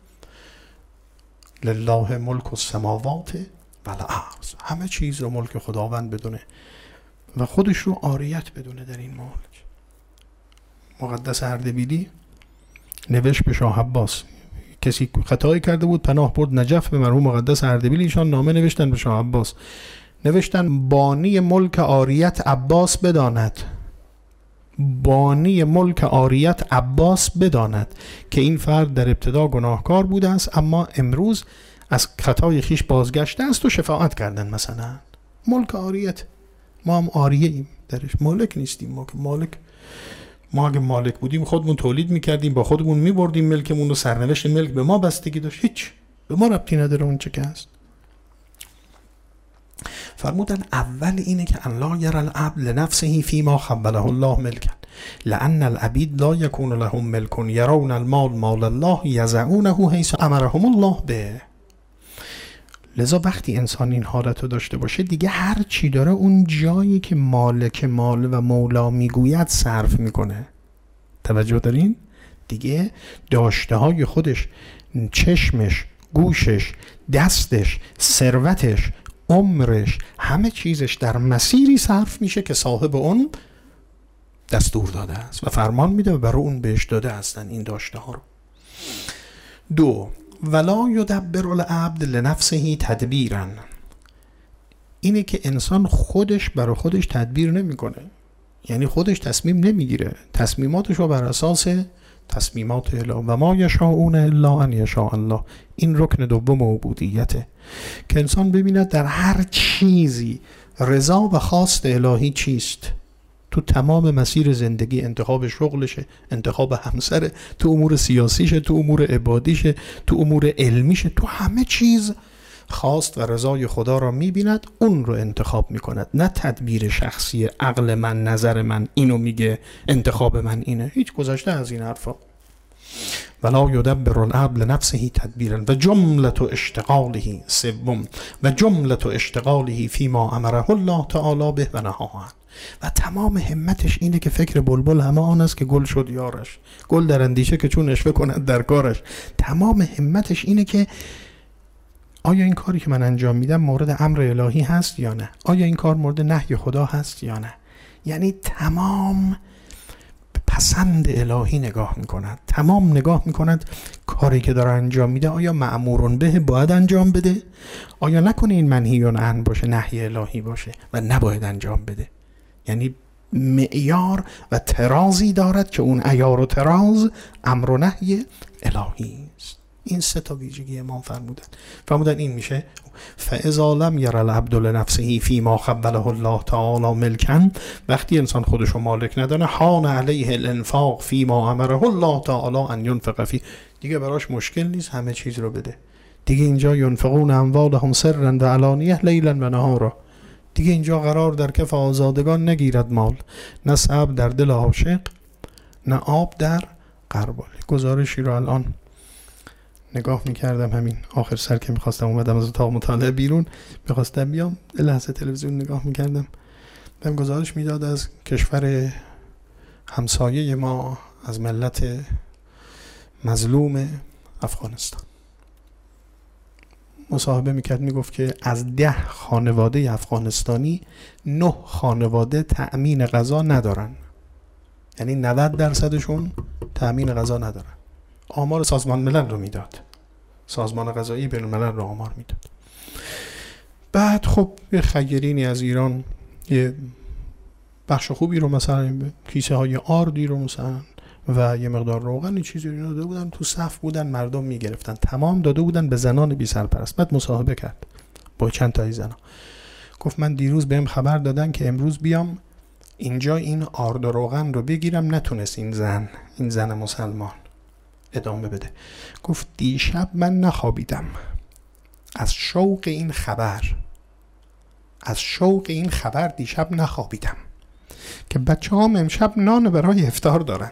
لله ملک السماوات و الارض، همه چیز رو ملک خداوند بدونه و خودش رو عاریت بدونه در این ملک. مقدس اردبیلی نوشت به شاه عباس، کسی خطایی کرده بود پناه برد نجف به مرحوم مقدس اردبیلی، ایشان نامه نوشتن به شاه عباس، نوشتن بانی ملک عاریت عباس بداند، بانی ملک عاریت عباس بداند که این فرد در ابتدا گناهکار بوده است اما امروز از خطای خیش بازگشته است و شفاعت کردن. مثلا ملک عاریت، ما هم عاریه ایم درش، مالک نیستیم. ما که مالک ما اگه مالک بودیم خودمون تولید میکردیم، با خودمون میبردیم ملکمون رو، سرنوشت ملک به ما بستگی داشت، هیچ به ما ربطی نداره اون چه که هست. فرمودن اول اینه که ان لا یرى العبد لنفسه فیما خوله الله ملکا لان العبید لا یکون لهم ملک یرون المال مال الله یضعونه حیث امرهم الله به. لذا وقتی انسان این حالت رو داشته باشه دیگه هر چی داره اون جایی که مالک مال و مولا میگوید صرف میکنه. توجه دارین؟ دیگه داشته های خودش، چشمش، گوشش، دستش، ثروتش، عمرش، همه چیزش در مسیری صرف میشه که صاحب اون دستور داده است و فرمان میده و برای اون بهش داده هستن این داشته ها رو. دو، ولا یدبر العبد لنفسه تدبیرا. اینه که انسان خودش برای خودش تدبیر نمیکنه، یعنی خودش تصمیم نمیگیره، تصمیماتش رو بر اساس تصمیمات الهی و ما یشاءون الا ان یشاء الله. این رکن دوم عبودیته که انسان ببیند در هر چیزی رضا و خواست الهی چیست. تو تمام مسیر زندگی، انتخاب شغلشه، انتخاب همسره، تو امور سیاسیشه، تو امور عبادیشه، تو امور علمیشه، تو همه چیز خواست و رضای خدا را میبیند، اون رو انتخاب میکند، نه تدبیر شخصی عقل من، نظر من اینو میگه، انتخاب من اینه. هیچ گذشته از این حرفا. ولا یدبر العبد لنفسه تدبیرا و جملة اشتغاله سوم و جملة اشتغاله فيما امره الله تعالی به و نهی عنه. و تمام همتش اینه که فکر بلبل همه آن است که گل شد یارش، گل در اندیشه که چون اشوه کند در کارش. تمام همتش اینه که آیا این کاری که من انجام میدم مورد امر الهی هست یا نه؟ آیا این کار مورد نهی خدا هست یا نه؟ یعنی تمام پسند الهی نگاه میکند، تمام نگاه میکند کاری که داره انجام میده آیا مأمورون به باید انجام بده، آیا نکنه این منهیون عنه باشه، نهی الهی باشه و نباید انجام بده. یعنی معیار و ترازی دارد که اون عیار و تراز امر و نهی الهی است. این سه تا ویژگی امام فرمودن. فرمودن این میشه فاذا لم یر العبد لنفسه فیما خوله الله تعالی ملکا، وقتی انسان خودشو مالک ندانه، حان علیه الانفاق فیما امره الله تعالی ان ينفق فی، دیگه براش مشکل نیست همه چیز رو بده. دیگه اینجا ینفقون اموالهم سرا و علانیه لیلا و نهارا، دیگه اینجا قرار در کف آزادگان نگیرد مال، نه صبر در دل عاشق نه آب در غربال. گزارشی رو الان نگاه میکردم، همین آخر سر که میخواستم اومدم از اتاق مطالعه بیرون، میخواستم بیام یه لحظه تلویزیون نگاه میکردم، بهم گزارش میداد از کشور همسایه ما، از ملت مظلوم افغانستان. مصاحبه میکرد، میگفت که از ده خانواده افغانستانی نه خانواده تأمین غذا ندارن، یعنی نود درصدشون تأمین غذا ندارن. آمار سازمان ملل رو میداد، سازمان غذایی بین الملل رو آمار میداد. بعد خب یه خیرینی از ایران یه بخش خوبی رو مثلا کیسه های آردی رو مثلا و یه مقدار روغن چیزی رو داده بودن، تو صف بودن مردم میگرفتن، تمام داده بودن به زنان بی سرپرست. بعد مصاحبه کرد با چند تایی زنا، گفت من دیروز بهم خبر دادن که امروز بیام اینجا این آرد و روغن رو بگیرم، نتونست این زن این زن مسلمان ادامه بده. گفت دیشب من نخوابیدم از شوق این خبر، از شوق این خبر دیشب نخوابیدم که بچه هم امشب نان برای افطار دارن.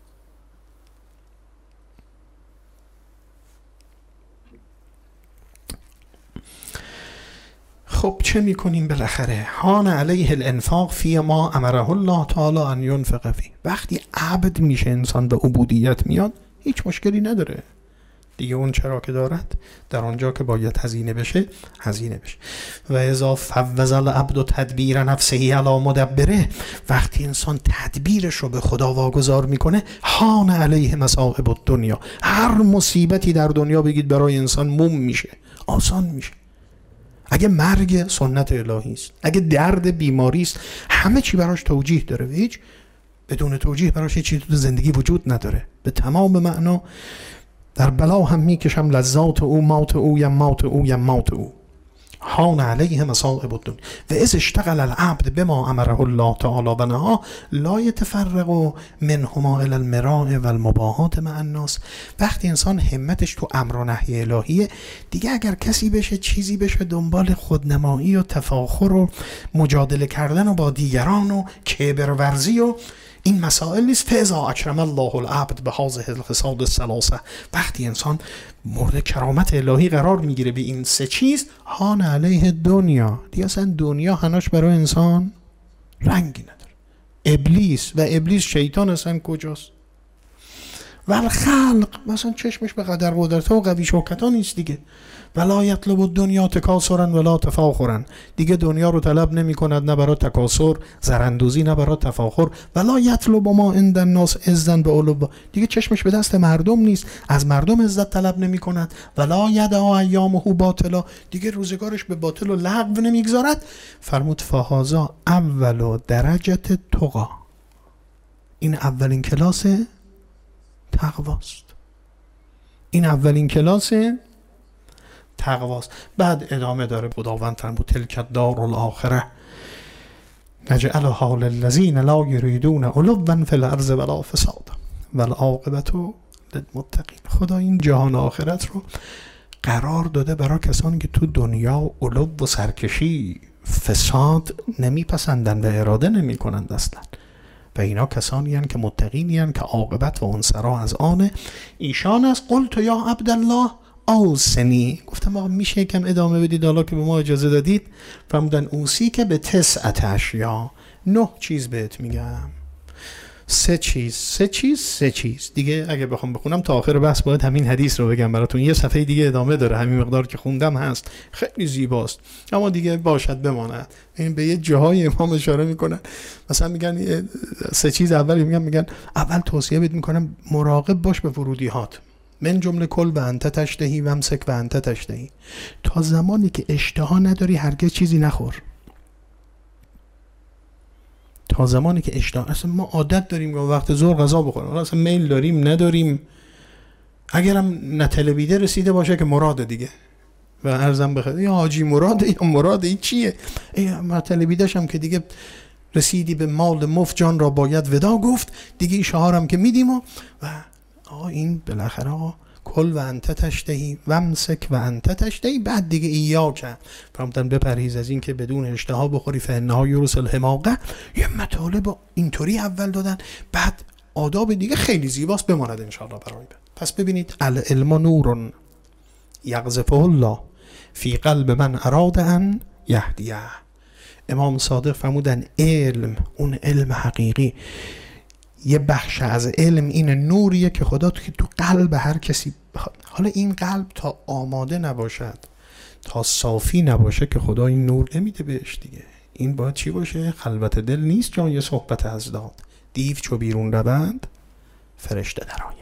خب چه میکنیم بالاخره؟ حان علیه الانفاق فی ما امره الله تعالی ان ينفق فی. وقتی عبد میشه انسان به عبودیت میاد هیچ مشکلی نداره دیگه، اون چرا که دارد در آنجا که باید هزینه بشه هزینه بشه. و اذا فوض العبد تدبیر نفسه علی مدبره، وقتی انسان تدبیرش رو به خدا واگذار میکنه، حان علیه مصائب الدنیا، هر مصیبتی در دنیا بگید برای انسان موم میشه، آسان میشه. اگه مرگ سنت الهی است، اگه درد بیماری است، همه چی براش توجیه داره و هیچ بدون توجیه براش هیچ چیزی تو زندگی وجود نداره. به تمام معنا در بلا هم میکشم لذات او، موت او یم موت او یم موت او. حان علیه مصائب الدنیا و اذ اشتغل العبد بما امره الله تعالی و نهی لا یتفرق منهما الی المراء و المباهات مع الناس. وقتی انسان همتش تو امر و نهی الهیه، دیگه اگر کسی بشه چیزی بشه دنبال خودنمایی و تفاخر و مجادله کردن و با دیگران و کبر ورزی و این مسائل نیست. فاذا اکرم الله العبد بهذه الخصال الثلاثه، وقتی انسان مورد کرامت الهی قرار میگیره به این سه چیز، حان علیه دنیا، دیگه اصلا دنیا هناش برای انسان رنگی نداره. ابلیس و ابلیس شیطان اصلا کجاست؟ و الخلق مثلا چشمش به قدر قدرت و قوی شوکتا نیست دیگه. ولا یطلب الدنیا تکاثرا ولا تفاخرا، دیگه دنیا رو طلب نمی کند، نه برای تکاثر زراندوزی نه برای تفاخر. ولا یطلب ما عند الناس عزا بعلو، دیگه چشمش به دست مردم نیست، از مردم عزت طلب نمی کند. ولا یدع ایامه باطلا، دیگه روزگارش به باطل و لغو نمیگذارد. فرمود فهذا اول درجه تقا، این اولین کلاس تقواست، این اولین کلاس تقواست. بعد ادامه داره خداوند فرمود تلک الدار الاخره نجعلها للذین لا یریدون علوا فی الارض ولا فسادا والعاقبة للمتقین. خدا این جهان آخرت رو قرار داده برای کسانی که تو دنیا علو و سرکشی فساد نمیپسندن و اراده نمی کنند اصلا، و اینا کسانی هستند که متقینی هستند که عاقبت و اون سرا از آن ایشان است. قلت یا عبدالله اوصنی، گفتم آقا میشه یکم ادامه بدید حالا که به ما اجازه دادید؟ فرمودن اوصی که به تسعت اشیا، نه چیز بهت میگم، سه چیز سه چیز سه چیز دیگه اگه بخوام بخونم تا آخر بحث باید همین حدیث رو بگم براتون. یه صفحه دیگه ادامه داره، همین مقدار که خوندم هست، خیلی زیباست اما دیگه باشد بماند. این به یه جاهای امام اشاره میکنن، مثلا میگن سه چیز اول میگن میگن اول توصیه بهت میکنم مراقب باش به ورودیات، من جمله کل و انت تشتهی و امسک و انت تشتهی. تا زمانی که اشتها نداری هرگز چیزی نخور. تا زمانی که اشتها، اصلا ما عادت داریم که وقت ظهر غذا بخوریم، اصلا میل داریم نداریم، اگرم نتلبیده رسیده باشه که مراد دیگه و عرضم بخواد یا حاجی مراده یا مراده این چیه، ای نتلبیدش هم که دیگه رسیدی به مال مفت جان را باید ودا گفت دیگه، این شعارم که میدیم و و آقا این بالاخره آقا کل و انت تشتهی ومسک و انت تشتهی، بعد دیگه ایا که فرامتن بپرهیز از این که بدون اشتها بخوری فانها یرسل الحماقه. یه مطالب اینطوری اول دادن، بعد آداب دیگه خیلی زیباست بماند انشاءالله برای بعد. پس ببینید العلم نور یقذفه الله فی قلب من اراد ان یهدیه. امام صادق فرمودن علم، اون علم حقیقی، یه بخش از علم این نوریه که خدا تو تو قلب هر کسی بخواد. حالا این قلب تا آماده نباشد، تا صافی نباشه که خدا این نور نمیده بهش دیگه. این باید چی باشه؟ خلوت دل نیست جای صحبت از داد، دیو چو بیرون روند فرشته درآید.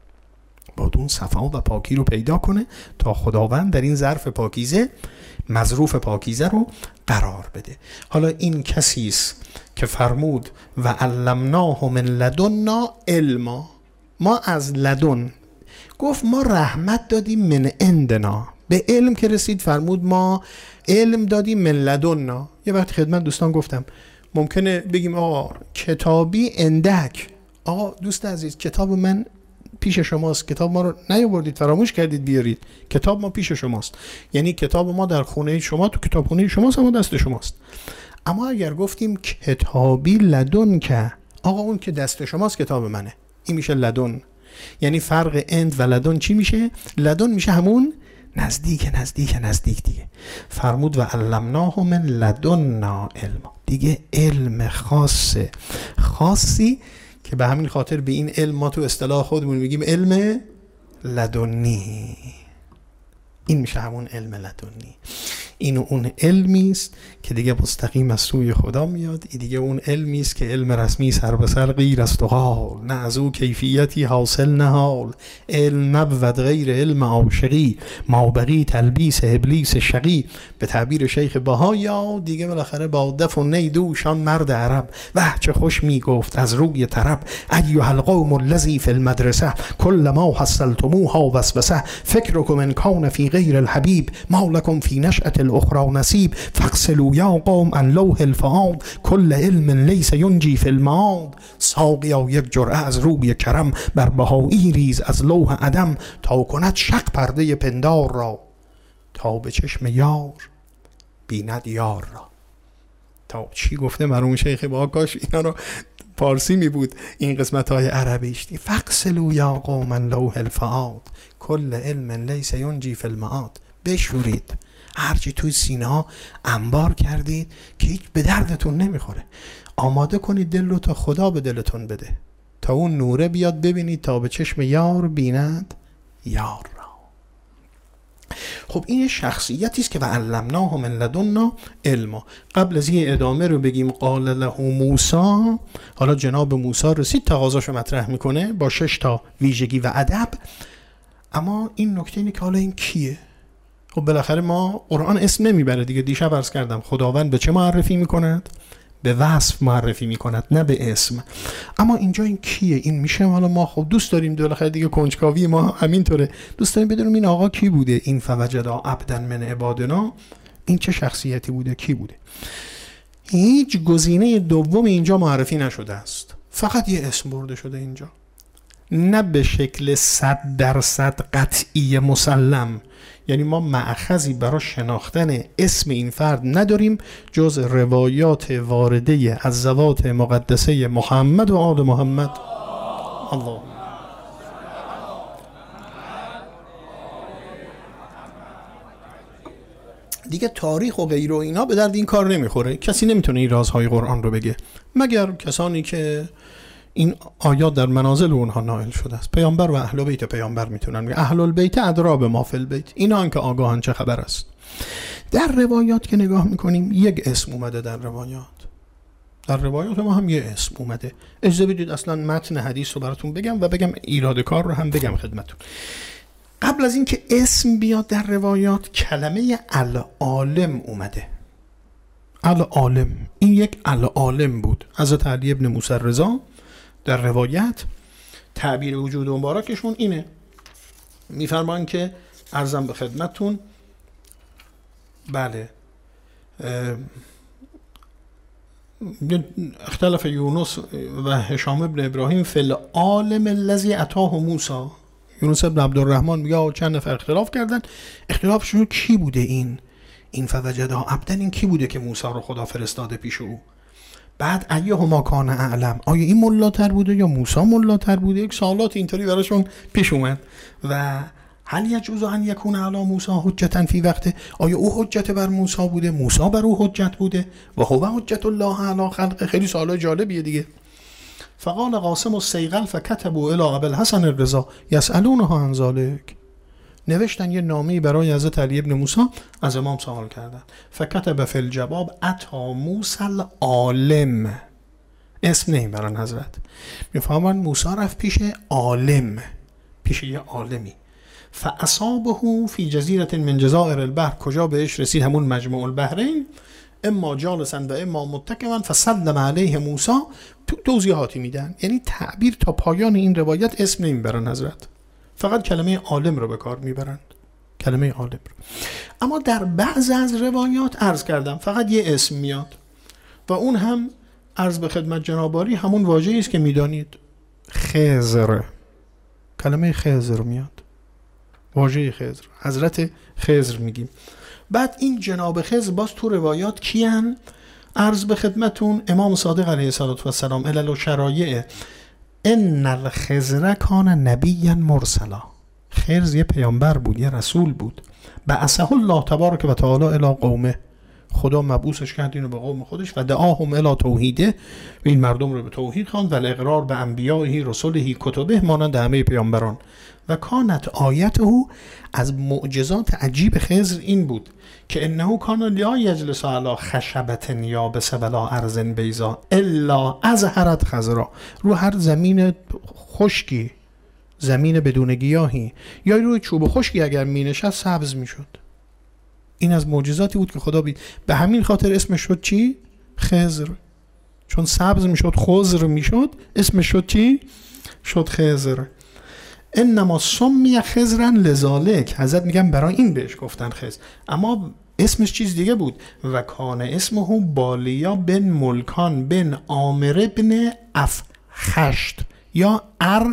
باید اون صفا و پاکی رو پیدا کنه تا خداوند در این ظرف پاکیزه مظروف پاکیزه رو قرار بده. حالا این کسی است که فرمود و علمناه من لدنا علما، ما از لدن گفت ما رحمت دادیم من عندنا، به علم که رسید فرمود ما علم دادیم من لدنا. یه وقت خدمت دوستان گفتم ممکنه بگیم آقا کتابی اندک، آقا دوست عزیز کتاب من پیش شماست، کتاب ما رو نیاوردید فراموش کردید بیارید، کتاب ما پیش شماست، یعنی کتاب ما در خونه شما تو کتابخونه شماست، اما دست شماست. اما اگر گفتیم کتابی لدن که، آقا اون که دست شماست کتاب منه، این میشه لدن. یعنی فرق اند و لدن چی میشه؟ لدن میشه همون نزدیک نزدیک نزدیک دیگه. فرمود و علمناه من لدنا علما، دیگه علم خاصه خاصی که به همین خاطر به این علم ما تو اصطلاح خودمون میگیم علم لدنی. این میشه همون علم لدنی. این اون علمی است که دیگه مستقیم از سوی خدا میاد. این دیگه اون علمی است که علم رسمی سر به سر غیر است و حال، نه از او کیفیتی حاصل نهال. علم نبود غیر علم عاشقی، ما بقی تلبیس ابلیس شقی. به تعبیر شیخ بهایا دیگه بالاخره با دف و نی دوشان مرد عرب، وه چه خوش میگفت از روی طرب. ایها القوم الذی فی المدرسه کل ما حصلتموها وسوسه. فکرکم ان کان فی غیر الحبیب ما لکم فی نشأة الاخرى نصیب. فاغسلوا یا قوم عن لوح الفؤاد کل علم لیس ینجی فی المعاد. ساقیا یک جرعه از روی کرم بر بهایی ریز از لوح عدم. تا کند شق پرده پندار را، تا به چشم یار بیند یار را. تا چی گفته مرحوم شیخ با کاش اینا رو فارسی می بود این قسمت های عربیش. فاغسلوا یا قوم عن لوح الفؤاد کل علم لیس ینجی فی المعاد. بشورید هرچی توی سینه ها انبار کردید که هیچ به دردتون نمیخوره. آماده کنید دل رو تا خدا به دلتون بده، تا اون نوره بیاد ببینید، تا به چشم یار بیند یار را. خب این شخصیتی است که و علمناه من لدنا علما. قبل از این ادامه رو بگیم قال له موسی. حالا جناب موسی رسید تقاضاشو مطرح میکنه با شش تا ویژگی و ادب. اما این نکته اینه که حالا این کیه؟ خب بالاخره ما قرآن اسم نمیبره دیگه. دیشب عرض کردم خداوند به چه معرفی میکند؟ به وصف معرفی میکند نه به اسم. اما اینجا این کیه؟ این میشه حالا ما خب دوست داریم بالاخره دیگه کنجکاوی ما همینطوره، دوست داریم بدونیم این آقا کی بوده، این فوجدا عبدا من عبادنا، این چه شخصیتی بوده، کی بوده. هیچ گزینه دوم اینجا معرفی نشده است، فقط یه اسم برده شده اینجا، نه به شکل صد درصد قطعی مسلم. یعنی ما مأخذی برای شناختن اسم این فرد نداریم جز روایات وارده از ذوات مقدسه محمد و آل محمد. الله دیگه تاریخ و غیره و اینا به درد این کار نمیخوره. کسی نمیتونه این رازهای قرآن رو بگه مگر کسانی که این آیات در منازل اونها نائل شده است. پیامبر و اهل بیت پیامبر میتونن بگن اهل البیت ادرا به ما فی البیت، اینا که آگاهن چه خبر است. در روایات که نگاه میکنیم یک اسم اومده در روایات، در روایات ما هم یه اسم اومده. اجازه بدید اصلا متن حدیث رو براتون بگم و بگم ایراد کار رو هم بگم خدمتون. قبل از اینکه اسم بیاد در روایات کلمه العالم اومده. العالم، این یک العالم بود. حضرت علی ابن موسی رضا در روایت تعبیر وجود مبارکشون اینه میفرمان که عرضم به خدمتتون بله اختلاف یونس و هشام ابن ابراهیم فی العالم الذی اتاه موسی. یونس ابن عبدالرحمن میگه چند نفر اختلاف کردن، اختلافشون کی بوده؟ این این فوجدا عبدا، این کی بوده که موسی رو خدا فرستاده پیش او؟ بعد ایهما کان اعلم، آیا این ملاتر بوده یا موسی ملاتر بوده؟ یک سوالات اینطوری براشون پیش اومد. و هل یجوز ان یکون علی موسی حجتا فی وقته، آیا او حجت بر موسی بوده، موسی بر او حجت بوده؟ و هو حجت الله علی خلقه. خیلی سوال جالبیه دیگه. فقال قاسم السیغل فكتبوا الى ابي الحسن الرضا يسالونه عن ذلك. نوشتن یه نامه‌ای برای حضرت علی ابن موسی، از امام سوال کردن. فكتب فی الجواب اتا موسی العالم، اسم نمیبرن حضرت، میفهمن موسی رفت پیش عالم، پیش یه عالمی. فاصابه فی جزیره من جزائر البحر، کجا بهش رسید؟ همون مجمع البحرین. اما جالسا و اما متکئا فسلم علیه موسی. تو توضیحاتی میدن، یعنی تعبیر تا پایان این روایت اسم نمیبرن حضرت، فقط کلمه عالم رو به کار میبرند، کلمه عالم رو. اما در بعض از روایات عرض کردم فقط یه اسم میاد و اون هم عرض به خدمت جناباری همون واژه‌ای است که میدانید، خضر. کلمه خضر میاد، واژه خضر، حضرت خضر میگیم. بعد این جناب خضر باز تو روایات کیان؟ عرض به خدمتون امام صادق علیه السلام علل و شرایع ان الخضر کان نبیا مرسلا. خضر یه پیامبر بود، یه رسول بود. بعثه الله تبارک و تعالی الی قومه، خدا مبعوثش کرد اینو به قوم خودش. و دعاهم الی توحیده، و این مردم رو به توحید خواند. و الاقرار به انبیائه رسله کتبه، مانند همه پیامبران. و کانت آیت او، از معجزات عجیب خضر این بود که انه کان لا یجلس علی خشبة یابس ولا ارض بیضاء الا ازهرت خضرا. رو هر زمین خشکی، زمین بدون گیاهی یا روی چوب خشکی اگر می نشست سبز می شد. این از معجزاتی بود که خدا بید. به همین خاطر اسمش شد چی؟ خضر. چون سبز می شد، خضر می شد، اسمش شد چی؟ شد خضر. انما سمی خضرا لذالک، حضرت میگم برای این بهش گفتن خضر، اما اسمش چیز دیگه بود. و کان اسمه بالیا بن ملکان بن عامر بن افخشت یا ار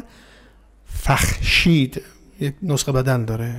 فخشید، یک نسخه بدل داره.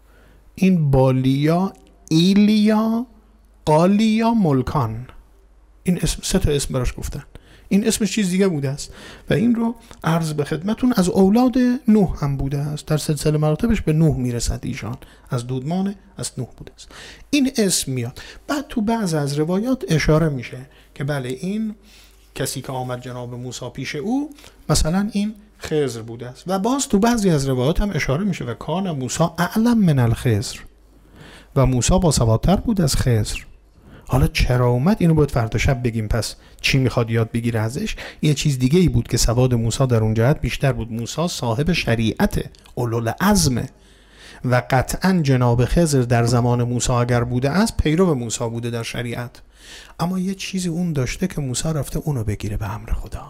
این بالیا، ایلیا، قالیا، ملکان، این اسم، سه تا اسم براش گفتن. این اسمش چیز دیگه بوده است و این رو عرض به خدمتون از اولاد نوح هم بوده است. در سلسله مراتبش به نوح میرسد، ایشان از دودمان از نوح بوده است. این اسم میاد. بعد تو بعض از روایات اشاره میشه که بله این کسی که آمد جناب موسی پیش او مثلا این خضر بوده است. و باز تو بعضی از روایات هم اشاره میشه و کان موسی اعلم من الخضر، و موسی با سوادتر بود از خضر. حالا چرا اومد اینو باید فردا شب بگیم. پس چی میخواد یاد بگیره ازش؟ یه چیز دیگه ای بود که سواد موسی در اون جهت بیشتر بود. موسی صاحب شریعت اولوالعزم و قطعا جناب خضر در زمان موسی اگر بوده است پیرو موسی بوده در شریعت، اما یه چیزی اون داشته که موسی رفته اونو بگیره به امر خدا،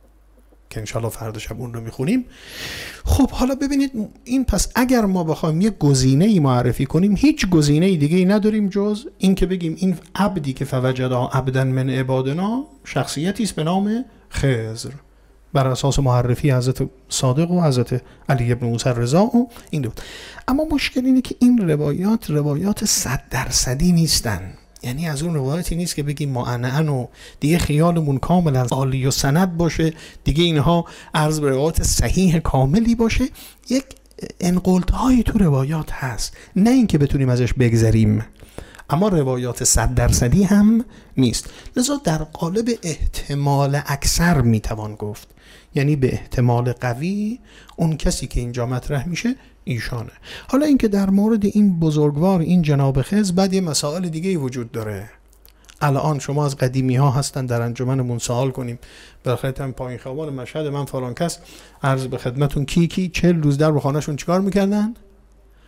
که انشالله فردا شب اون رو میخونیم. خب حالا ببینید این، پس اگر ما بخوایم یه گزینه‌ای معرفی کنیم، هیچ گزینه‌ای دیگه ای نداریم جز این که بگیم این عبدی که فوجدا عبدا من عبادنا شخصیتی است به نام خضر، بر اساس معرفی حضرت صادق و حضرت علی ابن موسی رضا و این دو. اما مشکل اینه که این روایات روایات صد درصدی نیستن. یعنی از اون روایتی نیست که بگیم معنعن و دیگه خیالمون کاملا عالی و سند باشه، دیگه اینها عرض به روایات صحیح کاملی باشه. یک انقلت‌هایی تو روایات هست، نه اینکه بتونیم ازش بگذریم، اما روایات صد درصدی هم نیست. لذا در قالب احتمال اکثر میتوان گفت، یعنی به احتمال قوی اون کسی که اینجا مطرح میشه ایشانه. حالا اینکه در مورد این بزرگوار این جناب خضر بعد یه مسائل دیگه وجود داره. الان شما از قدیمی ها هستن در انجمنمون سوال کنیم، بالاخره هم پایین خیابان مشهد من فلان کس عرض به خدمتون کی کی چهل روز در خانه شون چیکار میکردن؟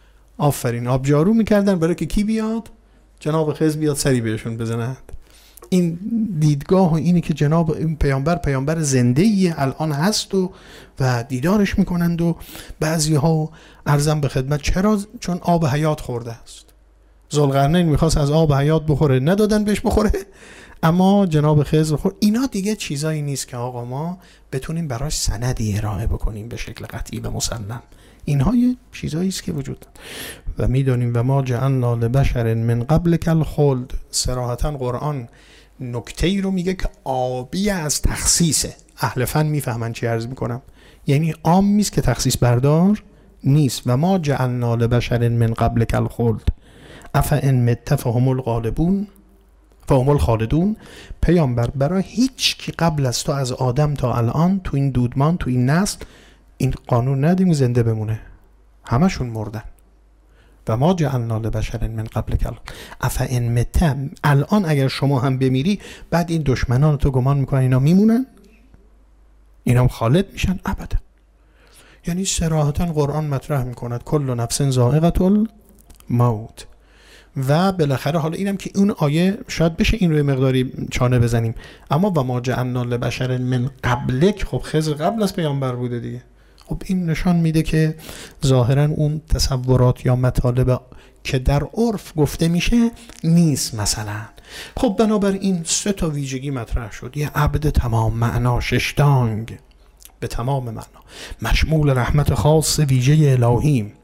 آفرین، آب جارو میکردن برای که کی بیاد؟ جناب خضر بیاد سری بهشون بزند. این دیدگاه و اینی که جناب این پیامبر پیامبر زنده‌ای الان هست و و دیدارش میکنند و بعضی ها عرضم به خدمت چرا؟ چون آب حیات خورده است. ذوالقرنین میخواست از آب حیات بخوره، ندادن بهش بخوره، اما جناب خضر خورد. اینا دیگه چیزایی نیست که آقا ما بتونیم براش سندی ارائه بکنیم به شکل قطعی و مسلم. اینها یه چیزایی است که وجود داره و میدونیم و ما جعلنا لبشر من قبلک الخلد. صراحتا قرآن نکته ای رو میگه که آبی از تخصیصه. اهل فن میفهمن چی عرض میکنم، یعنی عام نیست که تخصیص بردار نیست. و ما جعلنا لبشر من قبلک الخلد افئن مت فهم الغالبون فهم الخالدون. پیامبر برای هیچ کی قبل از تو، از آدم تا الان، تو این دودمان، تو این نسل، این قانون ندیم زنده بمونه، همشون مردن. و ما جعلنا لبشر من قبلک الخلد افئن مت. الان اگر شما هم بمیری، بعد این دشمنان تو گمان میکنن اینا میمونن، اینا هم خالد میشن؟ ابدا. یعنی صراحتا قرآن مطرح میکند کل نفس ذائقة الموت. و بالاخره حالا اینم که اون آیه شاید بشه این روی مقداری چانه بزنیم، اما و ما جعلنا لبشر من قبلک، خب خضر قبل از پیامبر بوده دیگه. خب این نشان میده که ظاهرا اون تصورات یا مطالب که در عرف گفته میشه نیست مثلا. خب بنابراین سه تا ویژگی مطرح شد. یه عبد تمام معنا، ششتانگ به تمام معنا، مشمول رحمت خاص ویژه الهی،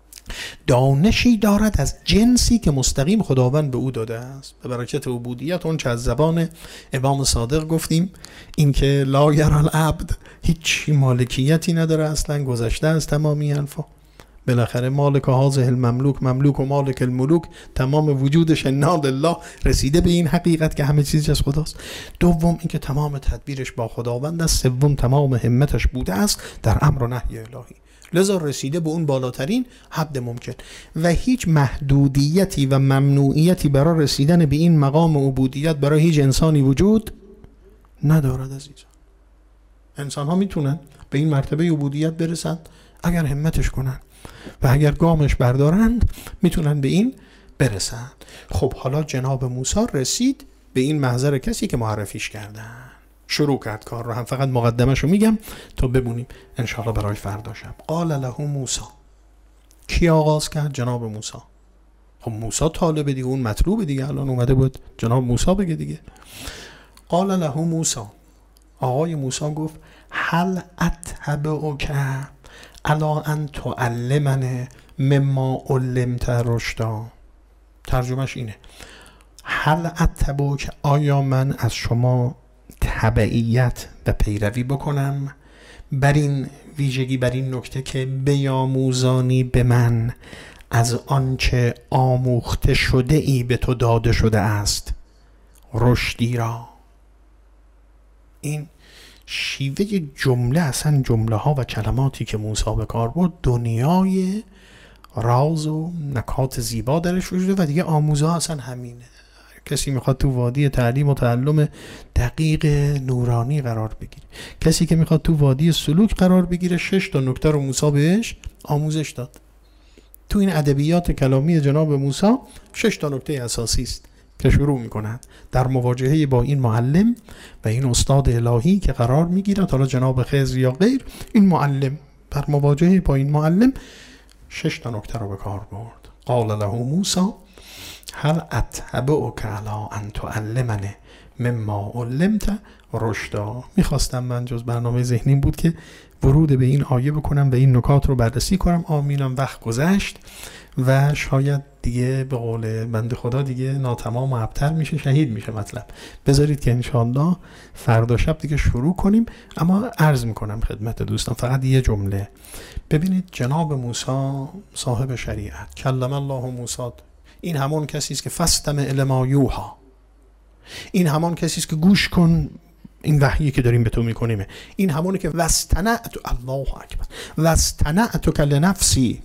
دانشی دارد از جنسی که مستقیم خداوند به او داده است. به برکت عبودیت، اون چه از زبان امام صادق گفتیم، این که لا یری العبد، هیچ مالکیتی نداره اصلا، گذشته از تمامی انفا. بالاخره مالک هذه المملوک، مملوک و مالک الملوک، تمام وجودش انا لله، رسیده به این حقیقت که همه چیز از خداست. دوم اینکه تمام تدبیرش با خداوند است. سوم تمام همتش بوده است در امر و نهی الهی، لذا رسیده به اون بالاترین حد ممکن و هیچ محدودیتی و ممنوعیتی برای رسیدن به این مقام عبودیت برای هیچ انسانی وجود ندارد عزیزان. انسان ها میتونن به این مرتبه عبودیت برسند اگر همتش کنن و اگر گامش بردارند میتونن به این برسند. خب حالا جناب موسی رسید به این محضر کسی که معرفیش کردن، شروع کرد کار رو. هم فقط مقدمش رو میگم تا ببونیم انشاءالله برای فرداشم. قال له موسی، کی آغاز کرد؟ جناب موسی. خب موسی طالب دیگه، اون مطلوب دیگه، الان اومده بود جناب موسی بگه دیگه. قال له موسی، آقای موسی گفت هل اتبعک علی ان تعلمنی مما علمت رشدا. ترجمهش اینه، هل اتبعک، آیا من از شما تبعیت و پیروی بکنم بر این ویژگی، بر این نکته که بیاموزانی به من از آنچه آموخته شده ای به تو داده شده است، رشدی را. این شیوه جمله، اصلا جمله ها و کلماتی که موسی به کار برد، دنیای راز و نکات زیبا درش وجوده و دیگه آموزها اصلا همینه. کسی میخواد تو وادی تعلیم و تعلم دقیق نورانی قرار بگیره، کسی که میخواد تو وادی سلوک قرار بگیره، شش تا نکته رو موسی بهش آموزش داد. تو این ادبیات کلامی جناب موسی شش تا نکته اساسی است که شروع میکنند در مواجهه با این معلم و این استاد الهی که قرار میگیرد. حالا جناب خضر یا غیر، این معلم در مواجهه با این معلم شش تا نکته رو به کار برد. قال له موسی هل اتبعک علی ان تعلمنی مما علمت رشدا. میخواستم من جز برنامه ذهنیم بود که ورود به این آیه بکنم و این نکات رو بررسی کنم. آمینم وقت گذشت و شاید دیگه به قول بنده خدا دیگه ناتمام و ابتر میشه، شهید میشه مطلب. بذارید که انشاءالله فردا شب دیگه شروع کنیم. اما عرض میکنم خدمت دوستان فقط یه جمله. ببینید جناب موسی صاحب شریعت، کلم الله موسی، این همون کسی است که فاستمع الی یوحی، این همون کسی است که گوش کن این وحیی که داریم به تو میکنیم، این همونه که واستنعت، الله اکبر، واستنعتک لنفسی.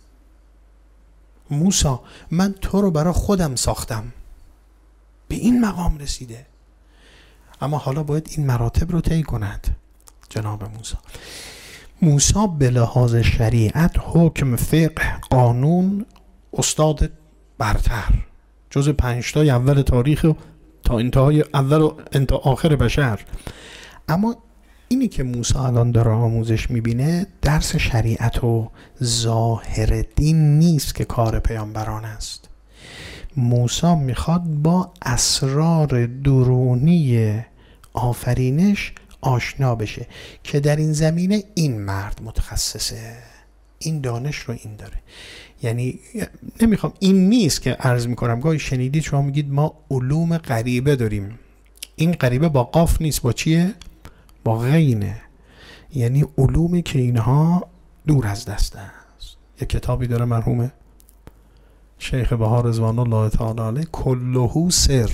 موسی من تو رو برای خودم ساختم، به این مقام رسیده. اما حالا باید این مراتب رو طی کند جناب موسی. موسی به لحاظ شریعت، حکم، فقه، قانون، استاد برتر، جز پنج تای اول تاریخ تا انتهای اول و انتها آخر بشر. اما اینی که موسی الان داره آموزش میبینه درس شریعت و ظاهر دین نیست که کار پیامبران است. موسی میخواد با اسرار درونی آفرینش آشنا بشه که در این زمینه این مرد متخصصه، این دانش رو این داره. یعنی نمیخوام، این نیست که عرض میکنم گاهی شنیدید شما میگید ما علوم غریبه داریم. این غریبه با قاف نیست، با چیه؟ با غینه. یعنی علومی که اینها دور از دست است. یک کتابی داره مرحوم شیخ بهار رضوان الله تعالی علیه، کلهو سر،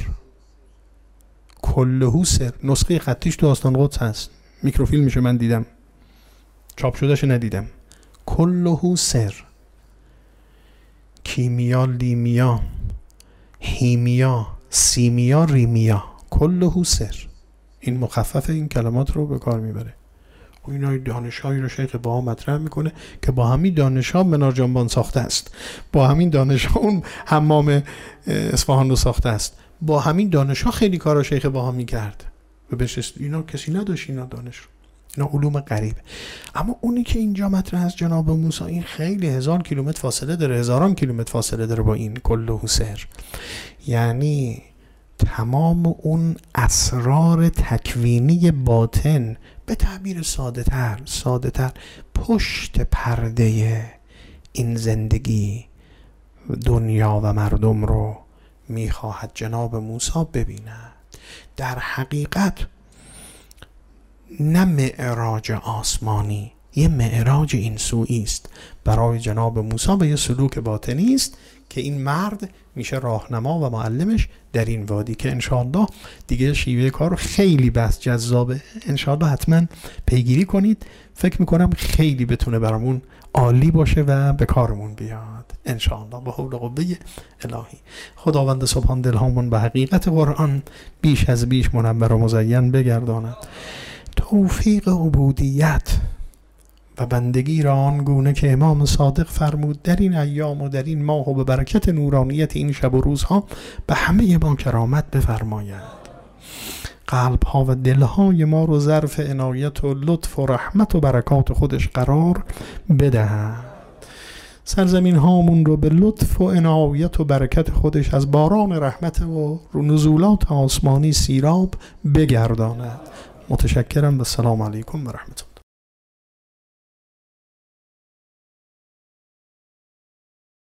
کلهو سر. نسخه خطیش تو آستان قدس هست، میکروفیلمشو من دیدم، چاپ شدهش ندیدم. کلهو سر، کیمیا، لیمیا، هیمیا، سیمیا، ریمیا، کلهو سر. این مخفف این کلمات رو به کار میبره. و اینا دانش‌هایی رو شیخ بها مطرح میکنه که با همین دانش‌ها منار جانبان ساخته است، با همین دانش‌ها اون حمام اصفهان رو ساخته است، با همین دانش‌ها خیلی کارا شیخ بها میکرد و بهش اینا کسی نداشت. اینا دانش رو، اینا علوم غریبه. اما اونی که اینجا مطرح از جناب موسی، این خیلی هزار کیلومتر فاصله داره، هزاران کیلومتر فاصله داره با این کله سر. یعنی تمام اون اسرار تکوینی باطن به تعبیر ساده تر ساده تر پشت پرده این زندگی دنیا و مردم رو میخواهد جناب موسی ببیند. در حقیقت نه معراج آسمانی، یه معراج این سویی است برای جناب موسی و یه سلوک باطنی است که این مرد میشه راهنما و معلمش در این وادی که انشاءالله دیگه شیوه کار خیلی بس جذابه. انشاءالله حتما پیگیری کنید، فکر میکنم خیلی بتونه برامون عالی باشه و به کارمون بیاد انشاءالله با حول و قوه الهی. خداوند سبحان دلهامون به حقیقت قرآن بیش از بیش منور و مزین بگرداند. توفیق عبودیت و بندگی را آنگونه که امام صادق فرمود در این ایام و در این ماه و به برکت نورانیت این شب و روزها به همه ما کرامت بفرماید. قلب ها و دل های ما رو ظرف عنایت و لطف و رحمت و برکات خودش قرار بدهد. سرزمین هامون رو به لطف و عنایت و برکت خودش از باران رحمت و نزولات آسمانی سیراب بگرداند. متشکرم و السلام علیکم و رحمت الله.